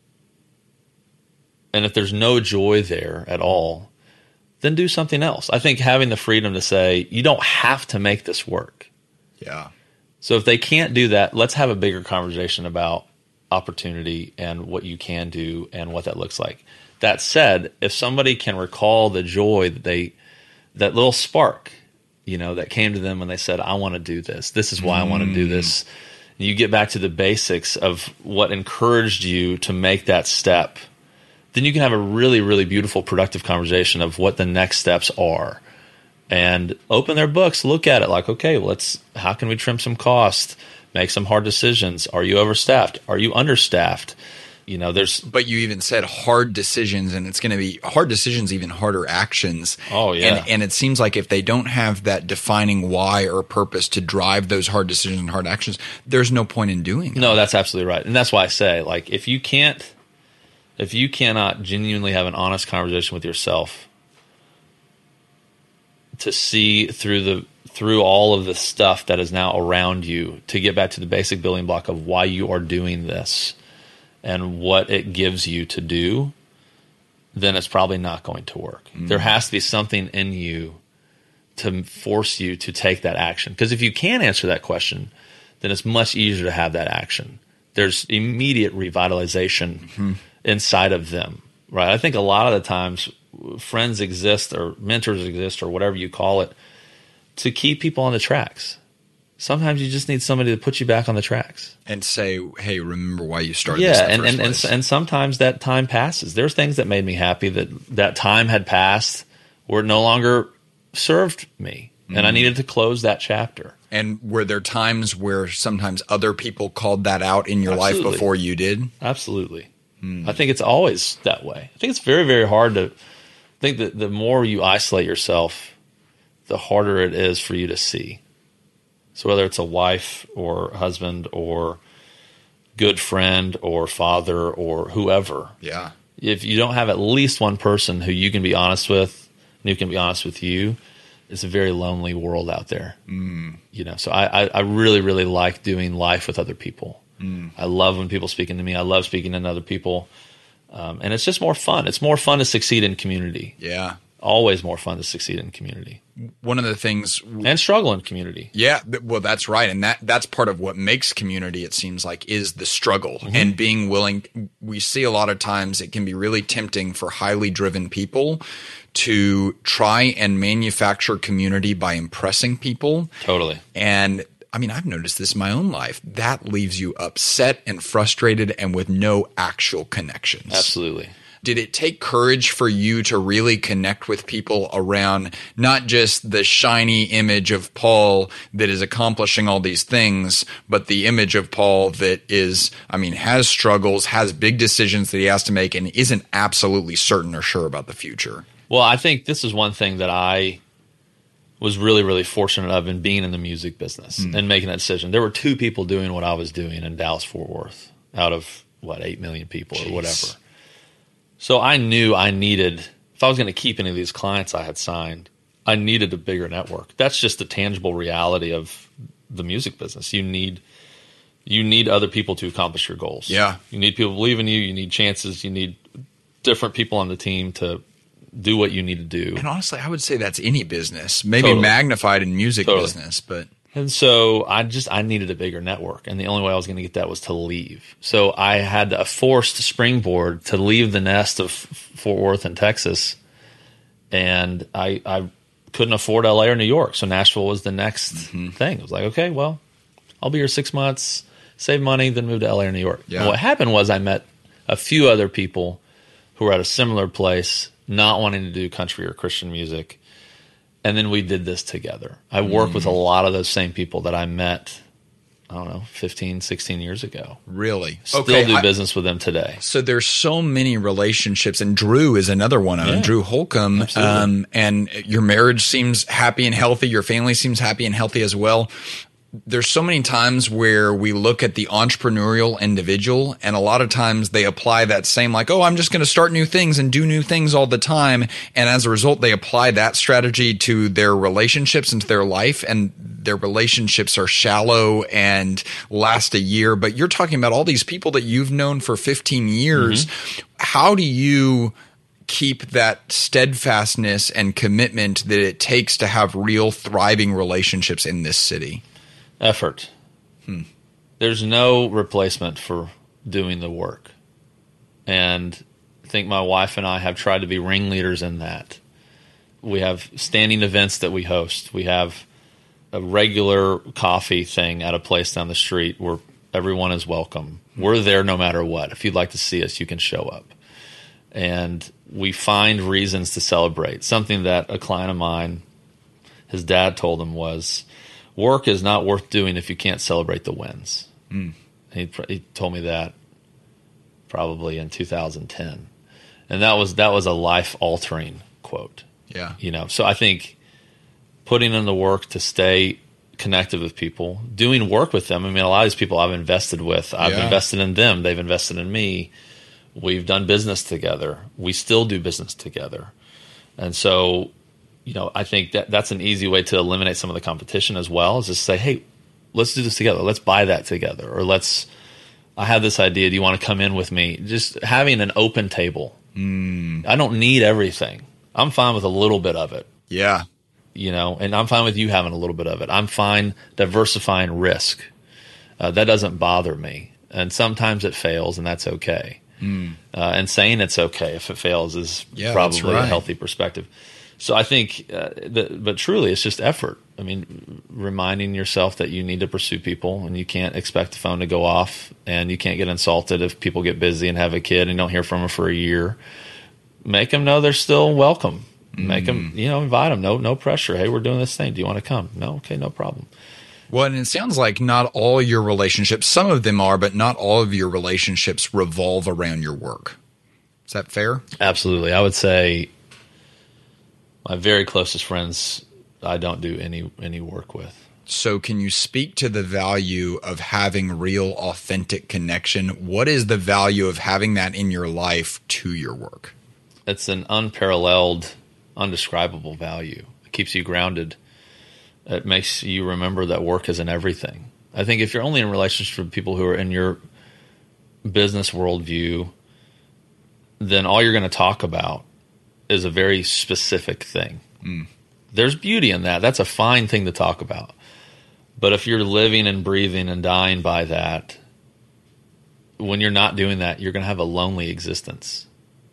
and if there's no joy there at all, then do something else. I think having the freedom to say, you don't have to make this work. Yeah. So if they can't do that, let's have a bigger conversation about opportunity and what you can do and what that looks like. That said, if somebody can recall the joy that they, that little spark, you know, that came to them when they said, I want to do this. This is why mm. I want to do this. And you get back to the basics of what encouraged you to make that step, then you can have a really, really beautiful, productive conversation of what the next steps are, and open their books, look at it like, okay, let's, how can we trim some costs, make some hard decisions? Are you overstaffed? Are you understaffed? You know, there's, but you even said hard decisions, and it's going to be hard decisions, even harder actions. Oh yeah. And, and it seems like if they don't have that defining why or purpose to drive those hard decisions and hard actions, there's no point in doing it. No, that's absolutely right. And that's why I say, like, if you can't, If you cannot genuinely have an honest conversation with yourself to see through the through all of the stuff that is now around you, to get back to the basic building block of why you are doing this and what it gives you to do, then it's probably not going to work. Mm-hmm. There has to be something in you to force you to take that action. Because if you can answer that question, then it's much easier to have that action. There's immediate revitalization mm-hmm. inside of them right? I think a lot of the times friends exist or mentors exist or whatever you call it to keep people on the tracks. Sometimes you just need somebody to put you back on the tracks and say, "Hey, remember why you started?" Yeah, this in the and first and, place. and and sometimes that time passes. There's things that made me happy that that time had passed, where it no longer served me, and mm. I needed to close that chapter. And were there times where sometimes other people called that out in your Absolutely. life before you did? Absolutely. Mm. I think it's always that way. I think it's very, very hard to I think that the more you isolate yourself, the harder it is for you to see. So whether it's a wife or husband or good friend or father or whoever, yeah. if you don't have at least one person who you can be honest with and who can be honest with you, it's a very lonely world out there. Mm. You know, so I, I, I really, really like doing life with other people. Mm. I love when people speaking to me. I love speaking to other people. Um, and it's just more fun. It's more fun to succeed in community. Yeah. Always more fun to succeed in community. One of the things and struggle in community. Yeah, well, that's right, and that that's part of what makes community. It seems like is the struggle mm-hmm. and being willing. We see a lot of times it can be really tempting for highly driven people to try and manufacture community by impressing people. Totally. And I mean, I've noticed this in my own life. That leaves you upset and frustrated and with no actual connections. Absolutely. Did it take courage for you to really connect with people around not just the shiny image of Paul that is accomplishing all these things, but the image of Paul that is, I mean, has struggles, has big decisions that he has to make, and isn't absolutely certain or sure about the future? Well, I think this is one thing that I was really, really fortunate of in being in the music business mm. and making that decision. There were two people doing what I was doing in Dallas-Fort Worth out of, what, eight million people Jeez. Or whatever. So I knew I needed, if I was going to keep any of these clients I had signed, I needed a bigger network. That's just the tangible reality of the music business. You need you need other people to accomplish your goals. Yeah. You need people to believe in you. You need chances. You need different people on the team to do what you need to do. And honestly, I would say that's any business, maybe totally. magnified in music totally. business, but... And so I just I needed a bigger network, and the only way I was going to get that was to leave. So I had a forced springboard to leave the nest of Fort Worth and Texas, and I I couldn't afford L A or New York, so Nashville was the next mm-hmm. thing. It was like, okay, well, I'll be here six months, save money, then move to L A or New York. Yeah. And what happened was I met a few other people who were at a similar place, not wanting to do country or Christian music. And then we did this together. I worked mm. with a lot of those same people that I met, I don't know, fifteen, sixteen years ago. Really? Still okay, do I, business with them today. So there's so many relationships, and Drew is another one of them, yeah. Drew Holcomb. Um, and your marriage seems happy and healthy. Your family seems happy and healthy as well. There's so many times where we look at the entrepreneurial individual, and a lot of times they apply that same like, oh, I'm just going to start new things and do new things all the time. And as a result, they apply that strategy to their relationships and to their life, and their relationships are shallow and last a year. But you're talking about all these people that you've known for fifteen years. Mm-hmm. How do you keep that steadfastness and commitment that it takes to have real thriving relationships in this city? Effort. Hmm. There's no replacement for doing the work. And I think my wife and I have tried to be ringleaders in that. We have standing events that we host. We have a regular coffee thing at a place down the street where everyone is welcome. We're there no matter what. If you'd like to see us, you can show up. And we find reasons to celebrate. Something that a client of mine, his dad told him was, work is not worth doing if you can't celebrate the wins. Mm. He, he told me that probably in two thousand ten, and that was that was a life altering quote. Yeah, you know. So I think putting in the work to stay connected with people, doing work with them. I mean, a lot of these people I've invested with. I've yeah. invested in them. They've invested in me. We've done business together. We still do business together, and so. You know, I think that that's an easy way to eliminate some of the competition as well, is just say, hey, let's do this together. Let's buy that together. Or let's, I have this idea. Do you want to come in with me? Just having an open table. Mm. I don't need everything. I'm fine with a little bit of it. Yeah. You know, and I'm fine with you having a little bit of it. I'm fine diversifying risk. Uh, that doesn't bother me. And sometimes it fails, and that's okay. Mm. Uh, and saying it's okay if it fails is yeah, probably right. a healthy perspective. So I think, uh, that, but truly, it's just effort. I mean, reminding yourself that you need to pursue people, and you can't expect the phone to go off, and you can't get insulted if people get busy and have a kid and don't hear from them for a year. Make them know they're still welcome. Mm. Make them, you know, invite them. No, no pressure. Hey, we're doing this thing. Do you want to come? No, okay, no problem. Well, and it sounds like not all your relationships, some of them are, but not all of your relationships revolve around your work. Is that fair? Absolutely. I would say my very closest friends, I don't do any any work with. So can you speak to the value of having real, authentic connection? What is the value of having that in your life to your work? It's an unparalleled, undescribable value. It keeps you grounded. It makes you remember that work isn't everything. I think if you're only in relationships with people who are in your business worldview, then all you're going to talk about is a very specific thing. Mm. There's beauty in that. That's a fine thing to talk about. But if you're living and breathing and dying by that, when you're not doing that, you're going to have a lonely existence.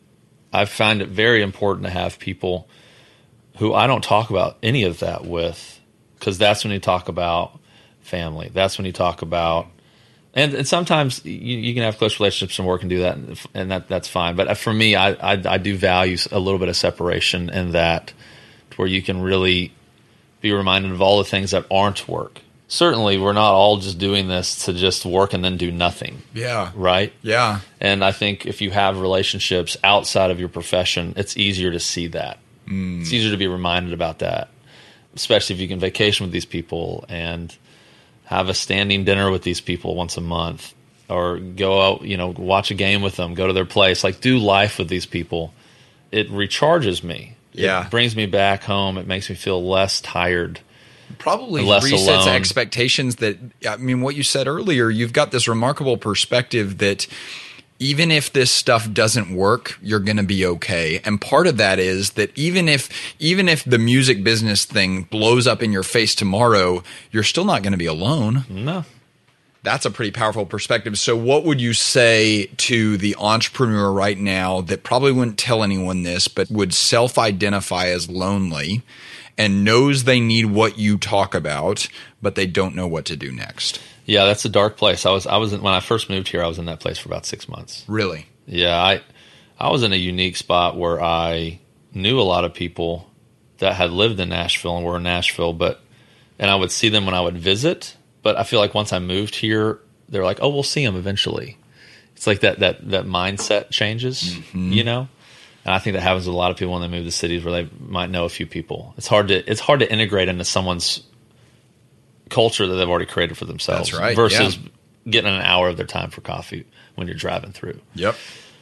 I find it very important to have people who I don't talk about any of that with, because that's when you talk about family. That's when you talk about And, and sometimes you, you can have close relationships and work and do that, and, and that that's fine. But for me, I, I I do value a little bit of separation in that, where you can really be reminded of all the things that aren't work. Certainly, we're not all just doing this to just work and then do nothing. Yeah. Right? Yeah. And I think if you have relationships outside of your profession, it's easier to see that. Mm. It's easier to be reminded about that, especially if you can vacation with these people and have a standing dinner with these people once a month, or go out, you know, watch a game with them, go to their place, like do life with these people. It recharges me. Yeah. It brings me back home. It makes me feel less tired. Probably less resets alone. expectations that, I mean, what you said earlier, you've got this remarkable perspective that even if this stuff doesn't work, you're going to be okay. And part of that is that even if even if the music business thing blows up in your face tomorrow, you're still not going to be alone. No. That's a pretty powerful perspective. So what would you say to the entrepreneur right now that probably wouldn't tell anyone this, but would self-identify as lonely and knows they need what you talk about, but they don't know what to do next? Yeah, that's a dark place. I was I was in, when I first moved here, I was in that place for about six months. Really? Yeah, I I was in a unique spot where I knew a lot of people that had lived in Nashville and were in Nashville, but and I would see them when I would visit. But I feel like once I moved here, they're like, "Oh, we'll see them eventually." It's like that that that mindset changes, mm-hmm. you know. And I think that happens with a lot of people when they move to cities where they might know a few people. It's hard to it's hard to integrate into someone's culture that they've already created for themselves. That's right. Versus yeah. getting an hour of their time for coffee when you're driving through. Yep.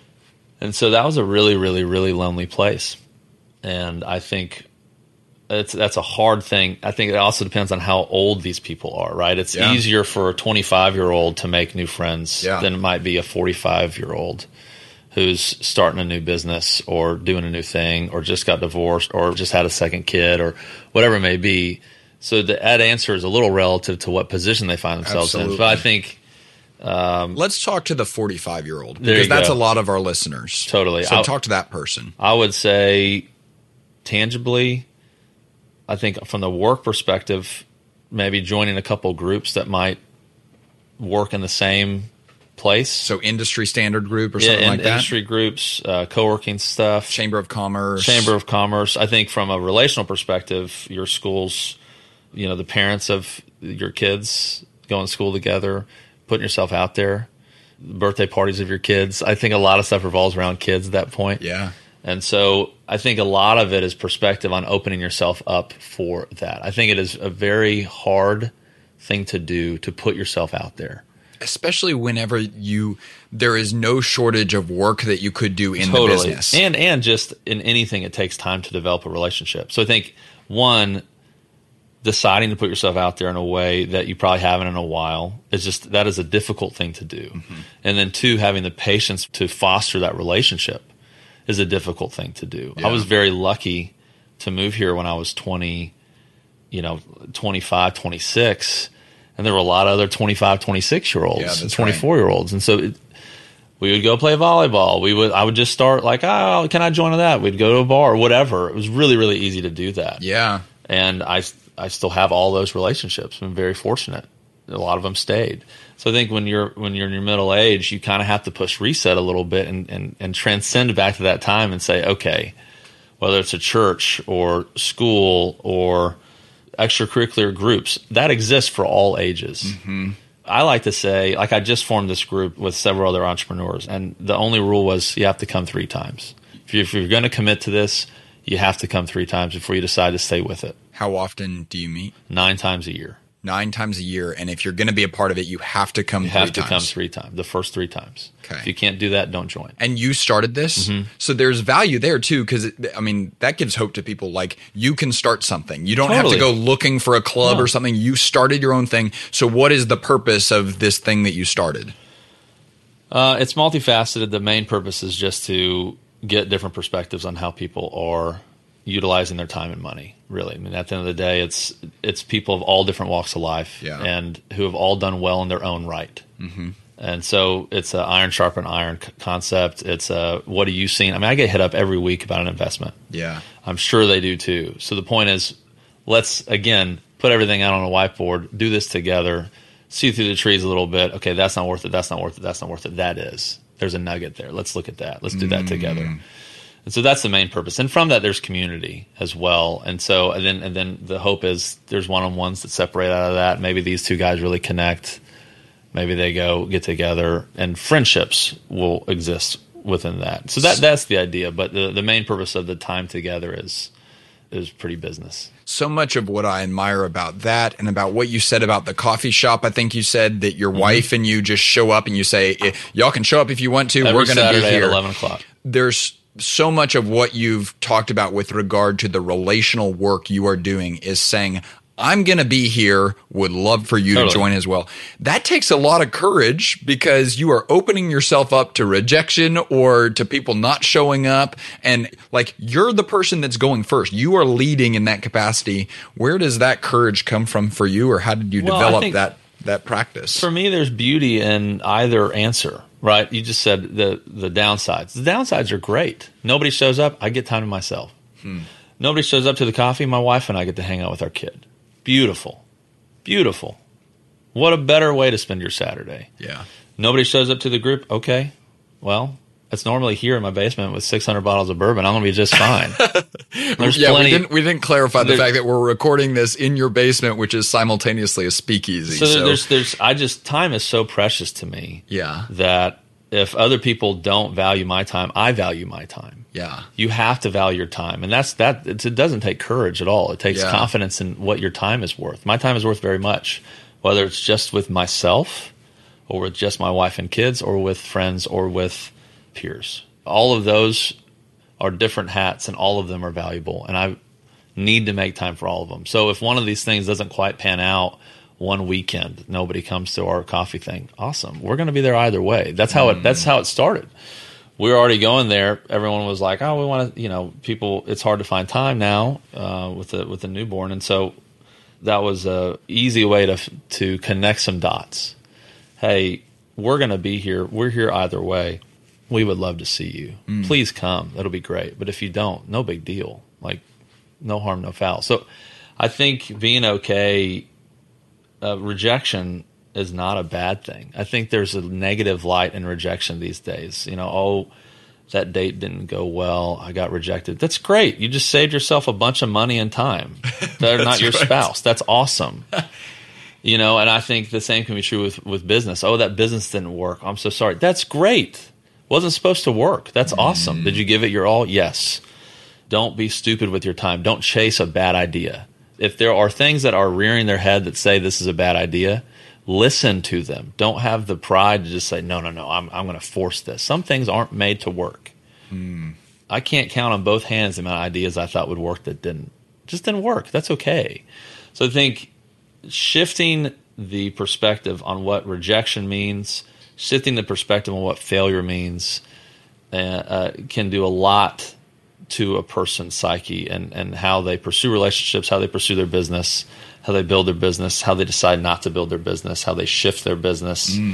And so that was a really, really, really lonely place. And I think it's that's a hard thing. I think it also depends on how old these people are, right? It's yeah. easier for a twenty-five-year-old to make new friends yeah. than it might be a forty-five-year-old who's starting a new business or doing a new thing or just got divorced or just had a second kid or whatever it may be. So the, that answer is a little relative to what position they find themselves Absolutely. in. But I think um, let's talk to the forty-five-year-old There because you that's go. a lot of our listeners. Totally. So I'll- talk to that person. I would say tangibly, I think from the work perspective, maybe joining a couple groups that might work in the same place. So industry standard group or yeah, something in, like that? industry groups, uh, co-working stuff. Chamber of Commerce. Chamber of Commerce. I think from a relational perspective, your schools, you know, the parents of your kids going to school together, putting yourself out there, birthday parties of your kids. I think a lot of stuff revolves around kids at that point. Yeah. And so I think a lot of it is perspective on opening yourself up for that. I think it is a very hard thing to do to put yourself out there. Especially whenever you there is no shortage of work that you could do in Totally. the business. And and just in anything, it takes time to develop a relationship. So I think, one, deciding to put yourself out there in a way that you probably haven't in a while is just that is a difficult thing to do. Mm-hmm. And then two, having the patience to foster that relationship is a difficult thing to do. Yeah. I was very lucky to move here when I was twenty, you know, twenty-five, twenty-six, and there were a lot of other twenty-five, twenty-six year olds Yeah, and that's twenty-four year olds. And so it, We would go play volleyball. We would. I would just start like, oh, can I join that? We'd go to a bar or whatever. It was really, really easy to do that. Yeah. And I, I still have all those relationships. I'm very fortunate. A lot of them stayed. So I think when you're when you're in your middle age, you kind of have to push reset a little bit and, and, and transcend back to that time and say, okay, whether it's a church or school or extracurricular groups, that exists for all ages. Mm-hmm. I like to say, like I just formed this group with several other entrepreneurs, and the only rule was you have to come three times. If you're, if you're going to commit to this, you have to come three times before you decide to stay with it. How often do you meet? Nine times a year. Nine times a year, and if you're going to be a part of it, you have to come you three have to times. come three times, the first three times. Okay. If you can't do that, don't join. And you started this, mm-hmm. so there's value there too, because, I mean, that gives hope to people. Like, you can start something. You don't Totally. have to go looking for a club No. or something. You started your own thing. So what is the purpose of this thing that you started? Uh, it's multifaceted. The main purpose is just to get different perspectives on how people are utilizing their time and money, really. I mean, at the end of the day, it's it's people of all different walks of life Yeah. and who have all done well in their own right. Mm-hmm. And so it's an iron sharpen iron c- concept. It's a, what are you seeing? I mean, I get hit up every week about an investment. Yeah. I'm sure they do too. So the point is, let's, again, put everything out on a whiteboard, do this together, see through the trees a little bit. Okay, that's not worth it, that's not worth it, that's not worth it. That is. There's a nugget there. Let's look at that. Let's do that Mm. together. And so that's the main purpose. And from that, there's community as well. And so, and then, and then the hope is there's one-on-ones that separate out of that. Maybe these two guys really connect. Maybe they go get together, and friendships will exist within that. So that that's the idea. But the, the main purpose of the time together is is pretty business. So much of what I admire about that and about what you said about the coffee shop, I think you said that your mm-hmm. wife and you just show up and you say, y'all can show up if you want to. Every We're going to be Saturday here at eleven o'clock. There's so much of what you've talked about with regard to the relational work you are doing is saying, I'm going to be here, would love for you Totally. to join as well. That takes a lot of courage because you are opening yourself up to rejection or to people not showing up. And like, you're the person that's going first. You are leading in that capacity. Where does that courage come from for you, or how did you Well, I develop think that, that practice? For me, there's beauty in either answer, right? You just said the, the downsides. The downsides are great. Nobody shows up. I get time to myself. Hmm. Nobody shows up to the coffee. My wife and I get to hang out with our kid. Beautiful. Beautiful. What a better way to spend your Saturday. Yeah. Nobody shows up to the group. Okay. Well, it's normally here in my basement with six hundred bottles of bourbon. I'm going to be just fine. There's yeah, plenty. We didn't, we didn't clarify the There's, fact that we're recording this in your basement, which is simultaneously a speakeasy. So, So there's, there's, I just, time is so precious to me. Yeah. That if other people don't value my time, I value my time. Yeah. You have to value your time. And that's that. It's, it doesn't take courage at all. It takes Yeah. confidence in what your time is worth. My time is worth very much, whether it's just with myself or with just my wife and kids or with friends or with peers. All of those are different hats and all of them are valuable. And I need to make time for all of them. So if one of these things doesn't quite pan out one weekend, nobody comes to our coffee thing, awesome. We're going to be there either way. That's how it, that's how it started. We were already going there. Everyone was like, "Oh, we want to," you know, people. It's hard to find time now uh, with the with the newborn, and so that was a easy way to to connect some dots. Hey, we're going to be here. We're here either way. We would love to see you. Mm. Please come. That'll be great. But if you don't, no big deal. Like, no harm, no foul. So, I think being okay, uh, rejection is not a bad thing. I think there's a negative light in rejection these days. You know, oh, that date didn't go well. I got rejected. That's great. You just saved yourself a bunch of money and time. They're not your right. spouse. That's awesome. You know, and I think the same can be true with, with business. Oh, that business didn't work. I'm so sorry. That's great. Wasn't supposed to work. That's mm. awesome. Did you give it your all? Yes. Don't be stupid with your time. Don't chase a bad idea. If there are things that are rearing their head that say this is a bad idea, listen to them. Don't have the pride to just say, no, no, no, I'm I'm going to force this. Some things aren't made to work. Hmm. I can't count on both hands the amount of ideas I thought would work that didn't. Just didn't work. That's okay. So I think shifting the perspective on what rejection means, shifting the perspective on what failure means uh, uh, can do a lot to a person's psyche and, and how they pursue relationships, how they pursue their business, how they build their business, how they decide not to build their business, how they shift their business. Mm.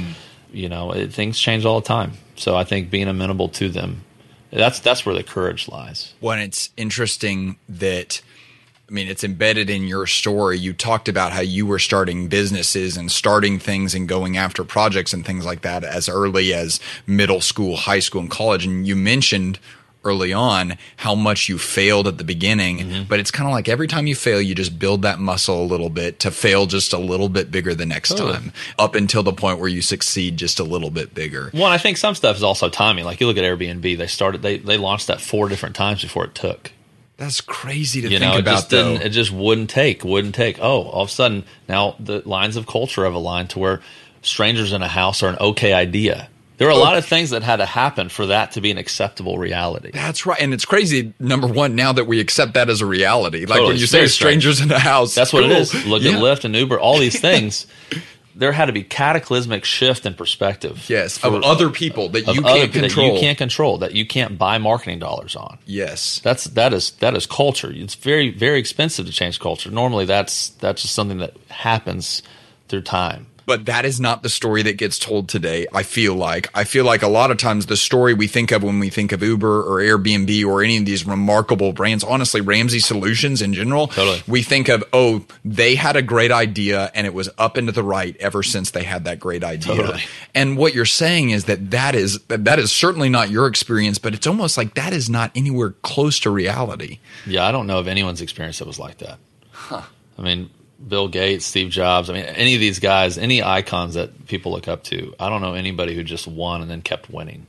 you know, it, things change all the time. So I think being amenable to them, that's that's where the courage lies. Well, and it's interesting that, I mean, it's embedded in your story. You talked about how you were starting businesses and starting things and going after projects and things like that as early as middle school, high school, and college. And you mentioned early on how much you failed at the beginning, mm-hmm. but it's kind of like every time you fail, you just build that muscle a little bit to fail just a little bit bigger the next totally. time, up until the point where you succeed just a little bit bigger. Well, I think some stuff is also timing. Like you look at Airbnb, they started, they, they launched that four different times before it took. That's crazy to you think know, it about, just though. Didn't, it just wouldn't take, wouldn't take. Oh, all of a sudden, now the lines of culture have aligned to where strangers in a house are an okay idea. There were a lot of things that had to happen for that to be an acceptable reality. That's right. And it's crazy, number one, now that we accept that as a reality. Like totally. when you say strangers in a house. That's cool. what it is. Look yeah. at Lyft and Uber, all these things. There had to be cataclysmic shift in perspective. Yes, for, of other people that you other, can't control. That you can't control, that you can't buy marketing dollars on. Yes. That's that is that is culture. It's very, very expensive to change culture. Normally that's that's just something that happens through time. But that is not the story that gets told today, I feel like. I feel like a lot of times the story we think of when we think of Uber or Airbnb or any of these remarkable brands, honestly, Ramsey Solutions in general, totally. we think of, oh, they had a great idea and it was up and to the right ever since they had that great idea. Totally. And what you're saying is that that is, that is certainly not your experience, but it's almost like that is not anywhere close to reality. Yeah, I don't know of anyone's experience that was like that. Huh. I mean, Bill Gates, Steve Jobs, I mean, any of these guys, any icons that people look up to, I don't know anybody who just won and then kept winning.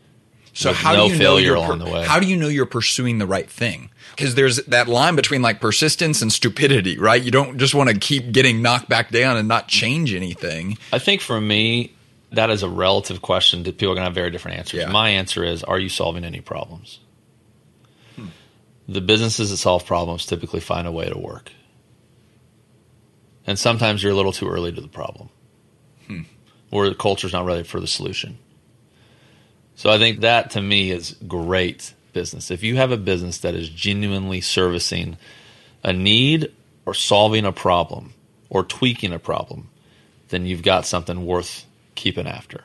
So with how no do you failure know along the way. How do you know you're pursuing the right thing? Because there's that line between like persistence and stupidity, right? You don't just want to keep getting knocked back down and not change anything. I think for me, that is a relative question that people are going to have very different answers. Yeah. My answer is, are you solving any problems? Hmm. The businesses that solve problems typically find a way to work. And sometimes you're a little too early to the problem. Hmm. Or the culture's not ready for the solution. So I think that, to me, is great business. If you have a business that is genuinely servicing a need or solving a problem or tweaking a problem, then you've got something worth keeping after.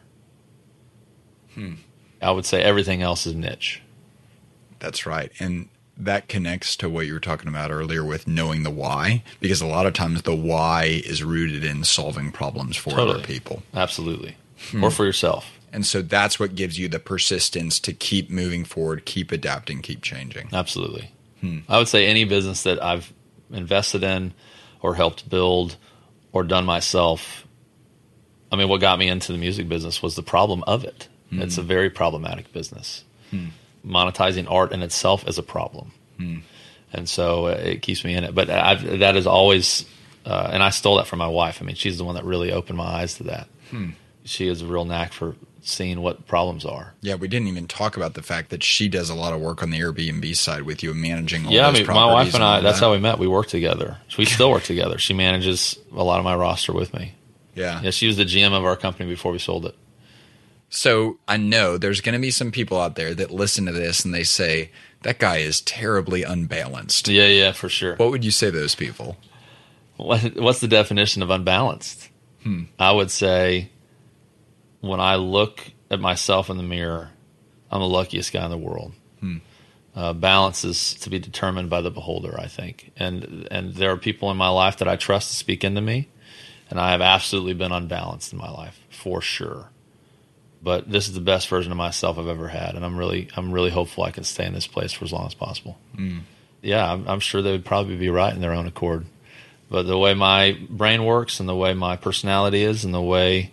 Hmm. I would say everything else is niche. That's right. And that connects to what you were talking about earlier with knowing the why, because a lot of times the why is rooted in solving problems for totally. other people. Absolutely. Hmm. Or for yourself. And so that's what gives you the persistence to keep moving forward, keep adapting, keep changing. Absolutely. Hmm. I would say any business that I've invested in or helped build or done myself, I mean, what got me into the music business was the problem of it. Hmm. It's a very problematic business. Hmm. Monetizing art in itself is a problem. Hmm. And so uh, it keeps me in it. But I've, that is always, uh, and I stole that from my wife. I mean, she's the one that really opened my eyes to that. Hmm. She has a real knack for seeing what problems are. Yeah, we didn't even talk about the fact that she does a lot of work on the Airbnb side with you and managing all yeah, those I mean, my wife and I, and that's that. how we met. We work together. We still work together. She manages a lot of my roster with me. Yeah. Yeah, she was the G M of our company before we sold it. So I know there's going to be some people out there that listen to this and they say, that guy is terribly unbalanced. Yeah, yeah, for sure. What would you say to those people? What, what's the definition of unbalanced? Hmm. I would say when I look at myself in the mirror, I'm the luckiest guy in the world. Hmm. Uh, balance is to be determined by the beholder, I think. And and there are people in my life that I trust to speak into me, and I have absolutely been unbalanced in my life, for sure. But this is the best version of myself I've ever had, and I'm really I'm really hopeful I can stay in this place for as long as possible. Mm. Yeah, I'm, I'm sure they would probably be right in their own accord. But the way my brain works and the way my personality is and the way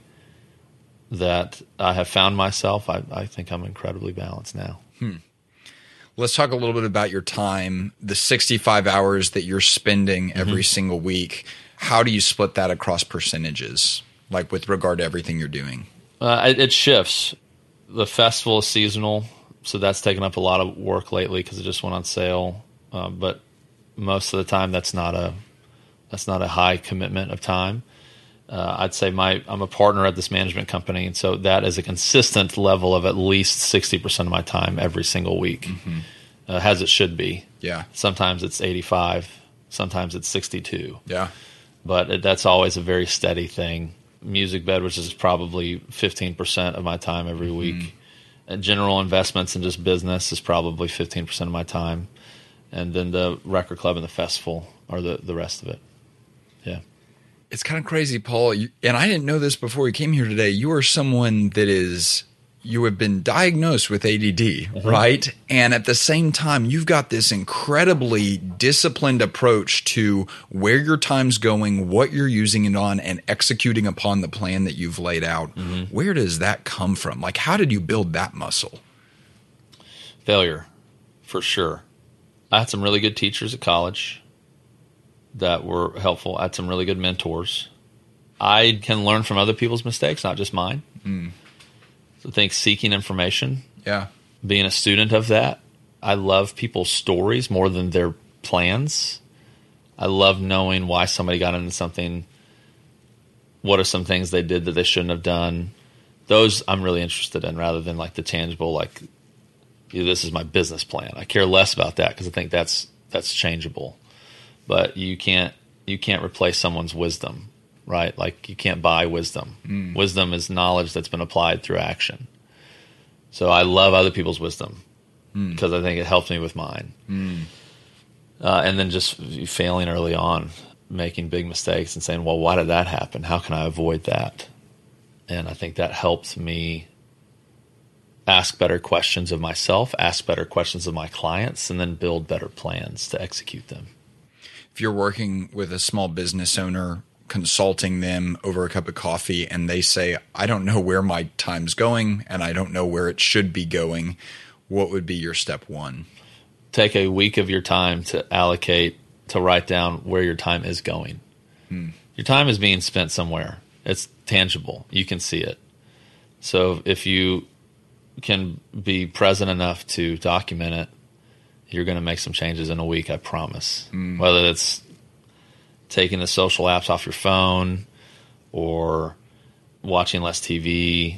that I have found myself, I, I think I'm incredibly balanced now. Hmm. Let's talk a little bit about your time, the sixty-five hours that you're spending every mm-hmm. single week. How do you split that across percentages, like with regard to everything you're doing? Uh, it, it shifts. The festival is seasonal, so that's taken up a lot of work lately because it just went on sale. Uh, but most of the time, that's not a that's not a high commitment of time. Uh, I'd say my I'm a partner at this management company, and so that is a consistent level of at least sixty percent of my time every single week, mm-hmm. uh, as it should be. Yeah. Sometimes it's eighty-five, sometimes it's sixty-two. Yeah. But it, that's always a very steady thing. music bed, which is probably fifteen percent of my time every week. Mm-hmm. And general investments and just business is probably fifteen percent of my time. And then the record club and the festival are the, the rest of it. Yeah. It's kind of crazy, Paul. You, and I didn't know this before you came here today. You are someone that is, you have been diagnosed with A D D, mm-hmm. right? And at the same time, you've got this incredibly disciplined approach to where your time's going, what you're using it on, and executing upon the plan that you've laid out. Mm-hmm. Where does that come from? Like, how did you build that muscle? Failure, for sure. I had some really good teachers at college that were helpful. I had some really good mentors. I can learn from other people's mistakes, not just mine. Mm. So I think seeking information, yeah, being a student of that. I love people's stories more than their plans. I love knowing why somebody got into something. What are some things they did that they shouldn't have done? Those I'm really interested in rather than like the tangible, like, this is my business plan. I care less about that because I think that's that's changeable. But you can't you can't replace someone's wisdom, right? Like you can't buy wisdom. Mm. Wisdom is knowledge that's been applied through action. So I love other people's wisdom because mm. I think it helps me with mine. Mm. Uh, and then just failing early on, making big mistakes and saying, well, why did that happen? How can I avoid that? And I think that helped me ask better questions of myself, ask better questions of my clients, and then build better plans to execute them. If you're working with a small business owner, consulting them over a cup of coffee, and they say, I don't know where my time's going, and I don't know where it should be going, what would be your step one? Take a week of your time to allocate, to write down where your time is going. Hmm. Your time is being spent somewhere. It's tangible. You can see it. So if you can be present enough to document it, you're going to make some changes in a week, I promise. Mm. Whether it's taking the social apps off your phone or watching less T V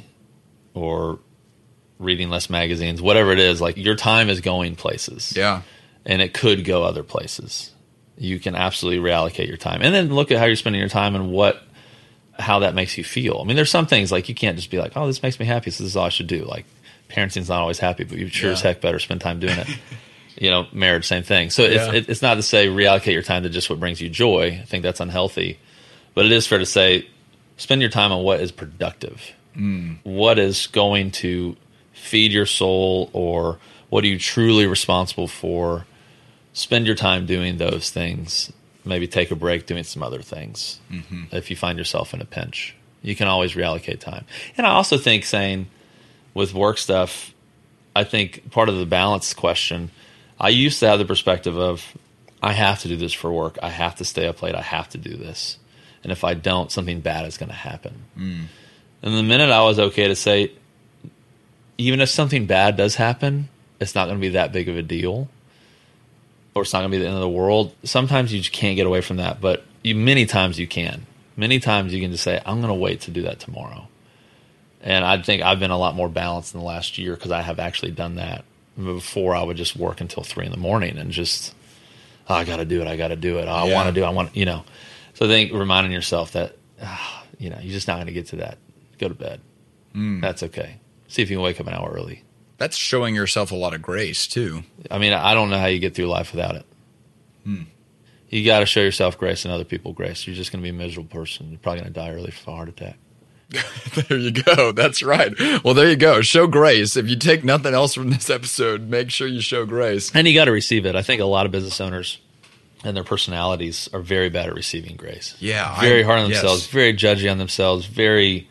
or reading less magazines, whatever it is, like your time is going places. Yeah. And it could go other places. You can absolutely reallocate your time. And then look at how you're spending your time and what how that makes you feel. I mean, there's some things like you can't just be like, oh, this makes me happy, so this is all I should do. Like parenting's not always happy, but you sure yeah. as heck better spend time doing it. You know, marriage, same thing. So yeah. it's, it's not to say reallocate your time to just what brings you joy. I think that's unhealthy. But it is fair to say spend your time on what is productive. Mm. What is going to feed your soul, or what are you truly responsible for? Spend your time doing those things. Maybe take a break doing some other things. Mm-hmm. If you find yourself in a pinch, you can always reallocate time. And I also think saying with work stuff, I think part of the balance question, I used to have the perspective of, I have to do this for work. I have to stay up late. I have to do this. And if I don't, something bad is going to happen. Mm. And the minute I was okay to say, even if something bad does happen, it's not going to be that big of a deal, or it's not going to be the end of the world. Sometimes you just can't get away from that, but you, many times you can. Many times you can just say, I'm going to wait to do that tomorrow. And I think I've been a lot more balanced in the last year because I have actually done that. Before I would just work until three in the morning and just, oh, I got to do it. I got to do it. Oh, I yeah. want to do it. I want, you know. So I think reminding yourself that, oh, you know, you're just not going to get to that. Go to bed. Mm. That's okay. See if you can wake up an hour early. That's showing yourself a lot of grace too. I mean, I don't know how you get through life without it. Mm. You got to show yourself grace and other people grace. You're just going to be a miserable person. You're probably going to die early from a heart attack. There you go. That's right. Well, there you go. Show grace. If you take nothing else from this episode, make sure you show grace. And you got to receive it. I think a lot of business owners and their personalities are very bad at receiving grace. Yeah. Very I, hard on themselves, yes. very judgy on themselves, very,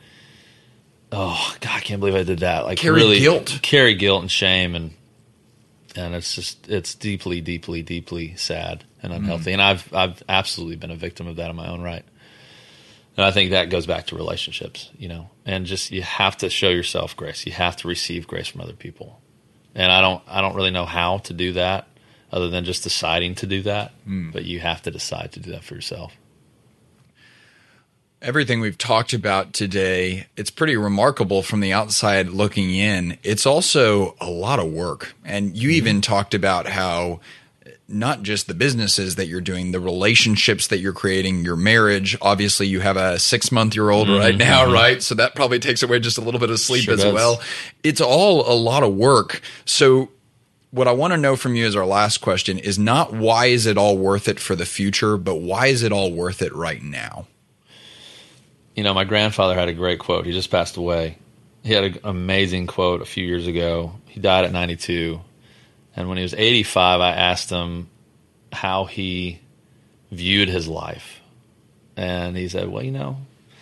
oh, God, I can't believe I did that. Like carry really guilt. Carry guilt and shame. And and it's just, it's deeply, deeply, deeply sad and unhealthy. Mm. And I've I've absolutely been a victim of that in my own right. And I think that goes back to relationships, you know, and just you have to show yourself grace. You have to receive grace from other people. And I don't I don't really know how to do that other than just deciding to do that. Mm. But you have to decide to do that for yourself. Everything we've talked about today, it's pretty remarkable from the outside looking in. It's also a lot of work. And you mm-hmm. even talked about how not just the businesses that you're doing, the relationships that you're creating, your marriage. Obviously, you have a six-month-year-old mm-hmm. right now, right? So that probably takes away just a little bit of sleep sure as does. well. It's all a lot of work. So what I want to know from you as our last question is not why is it all worth it for the future, but why is it all worth it right now? You know, my grandfather had a great quote. He just passed away. He had an amazing quote a few years ago. He died at ninety-two. And when he was eighty-five, I asked him how he viewed his life. And he said, well, you know,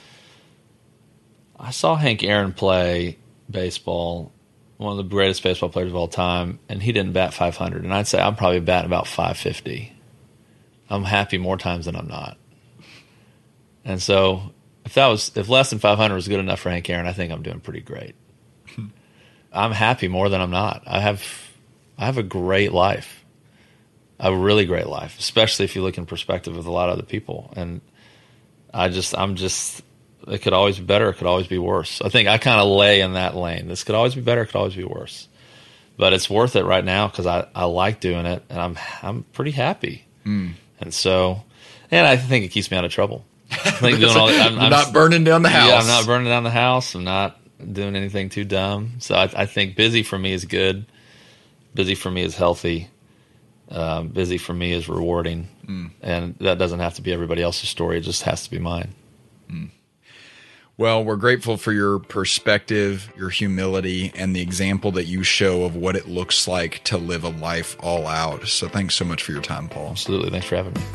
I saw Hank Aaron play baseball, one of the greatest baseball players of all time, and he didn't bat five hundred. And I'd say I'm probably batting about five fifty. I'm happy more times than I'm not. And so if that was if less than five hundred was good enough for Hank Aaron, I think I'm doing pretty great. I'm happy more than I'm not. I have I have a great life, a really great life, especially if you look in perspective with a lot of other people. And I just, I'm just, it could always be better. It could always be worse. I think I kind of lay in that lane. This could always be better. It could always be worse. But it's worth it right now because I, I like doing it, and I'm I'm pretty happy. Mm. And so, and I think it keeps me out of trouble. I think doing all, I'm, I'm not burning down the house. Yeah, I'm not burning down the house. I'm not doing anything too dumb. So I, I think busy for me is good. Busy for me is healthy. Um, busy for me is rewarding. Mm. And that doesn't have to be everybody else's story. It just has to be mine. Mm. Well, we're grateful for your perspective, your humility, and the example that you show of what it looks like to live a life all out. So thanks so much for your time, Paul. Absolutely. Thanks for having me.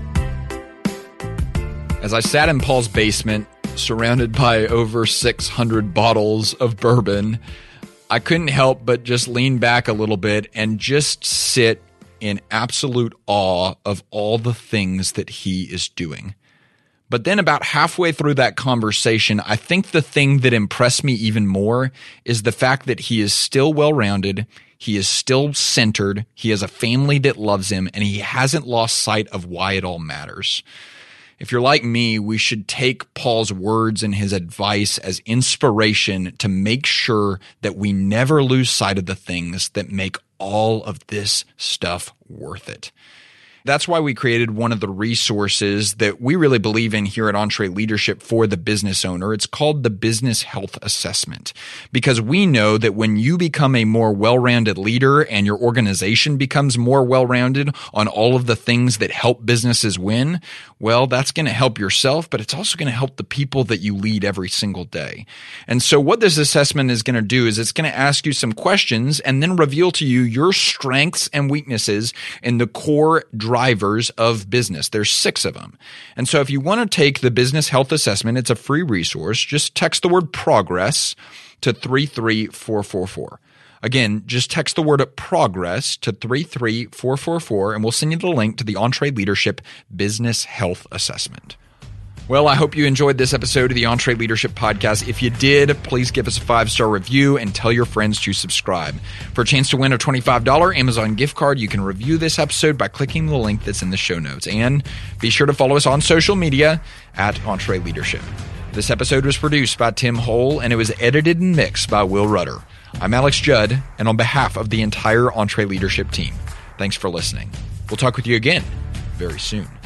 As I sat in Paul's basement, surrounded by over six hundred bottles of bourbon, I couldn't help but just lean back a little bit and just sit in absolute awe of all the things that he is doing. But then about halfway through that conversation, I think the thing that impressed me even more is the fact that he is still well-rounded, he is still centered, he has a family that loves him, and he hasn't lost sight of why it all matters. If you're like me, we should take Paul's words and his advice as inspiration to make sure that we never lose sight of the things that make all of this stuff worth it. That's why we created one of the resources that we really believe in here at EntreLeadership for the business owner. It's called the Business Health Assessment, because we know that when you become a more well-rounded leader and your organization becomes more well-rounded on all of the things that help businesses win, well, that's going to help yourself, but it's also going to help the people that you lead every single day. And so what this assessment is going to do is it's going to ask you some questions and then reveal to you your strengths and weaknesses in the core drivers of business. There's six of them. And so if you want to take the Business Health Assessment, it's a free resource. Just text the word progress to three three four four four. Again, just text the word progress to three three four four four, and we'll send you the link to the EntreLeadership Business Health Assessment. Well, I hope you enjoyed this episode of the EntreLeadership Podcast. If you did, please give us a five-star review and tell your friends to subscribe. For a chance to win a twenty-five dollars Amazon gift card, you can review this episode by clicking the link that's in the show notes. And be sure to follow us on social media at EntreLeadership. This episode was produced by Tim Hole, and it was edited and mixed by Will Rudder. I'm Alex Judd, and on behalf of the entire EntreLeadership team, thanks for listening. We'll talk with you again very soon.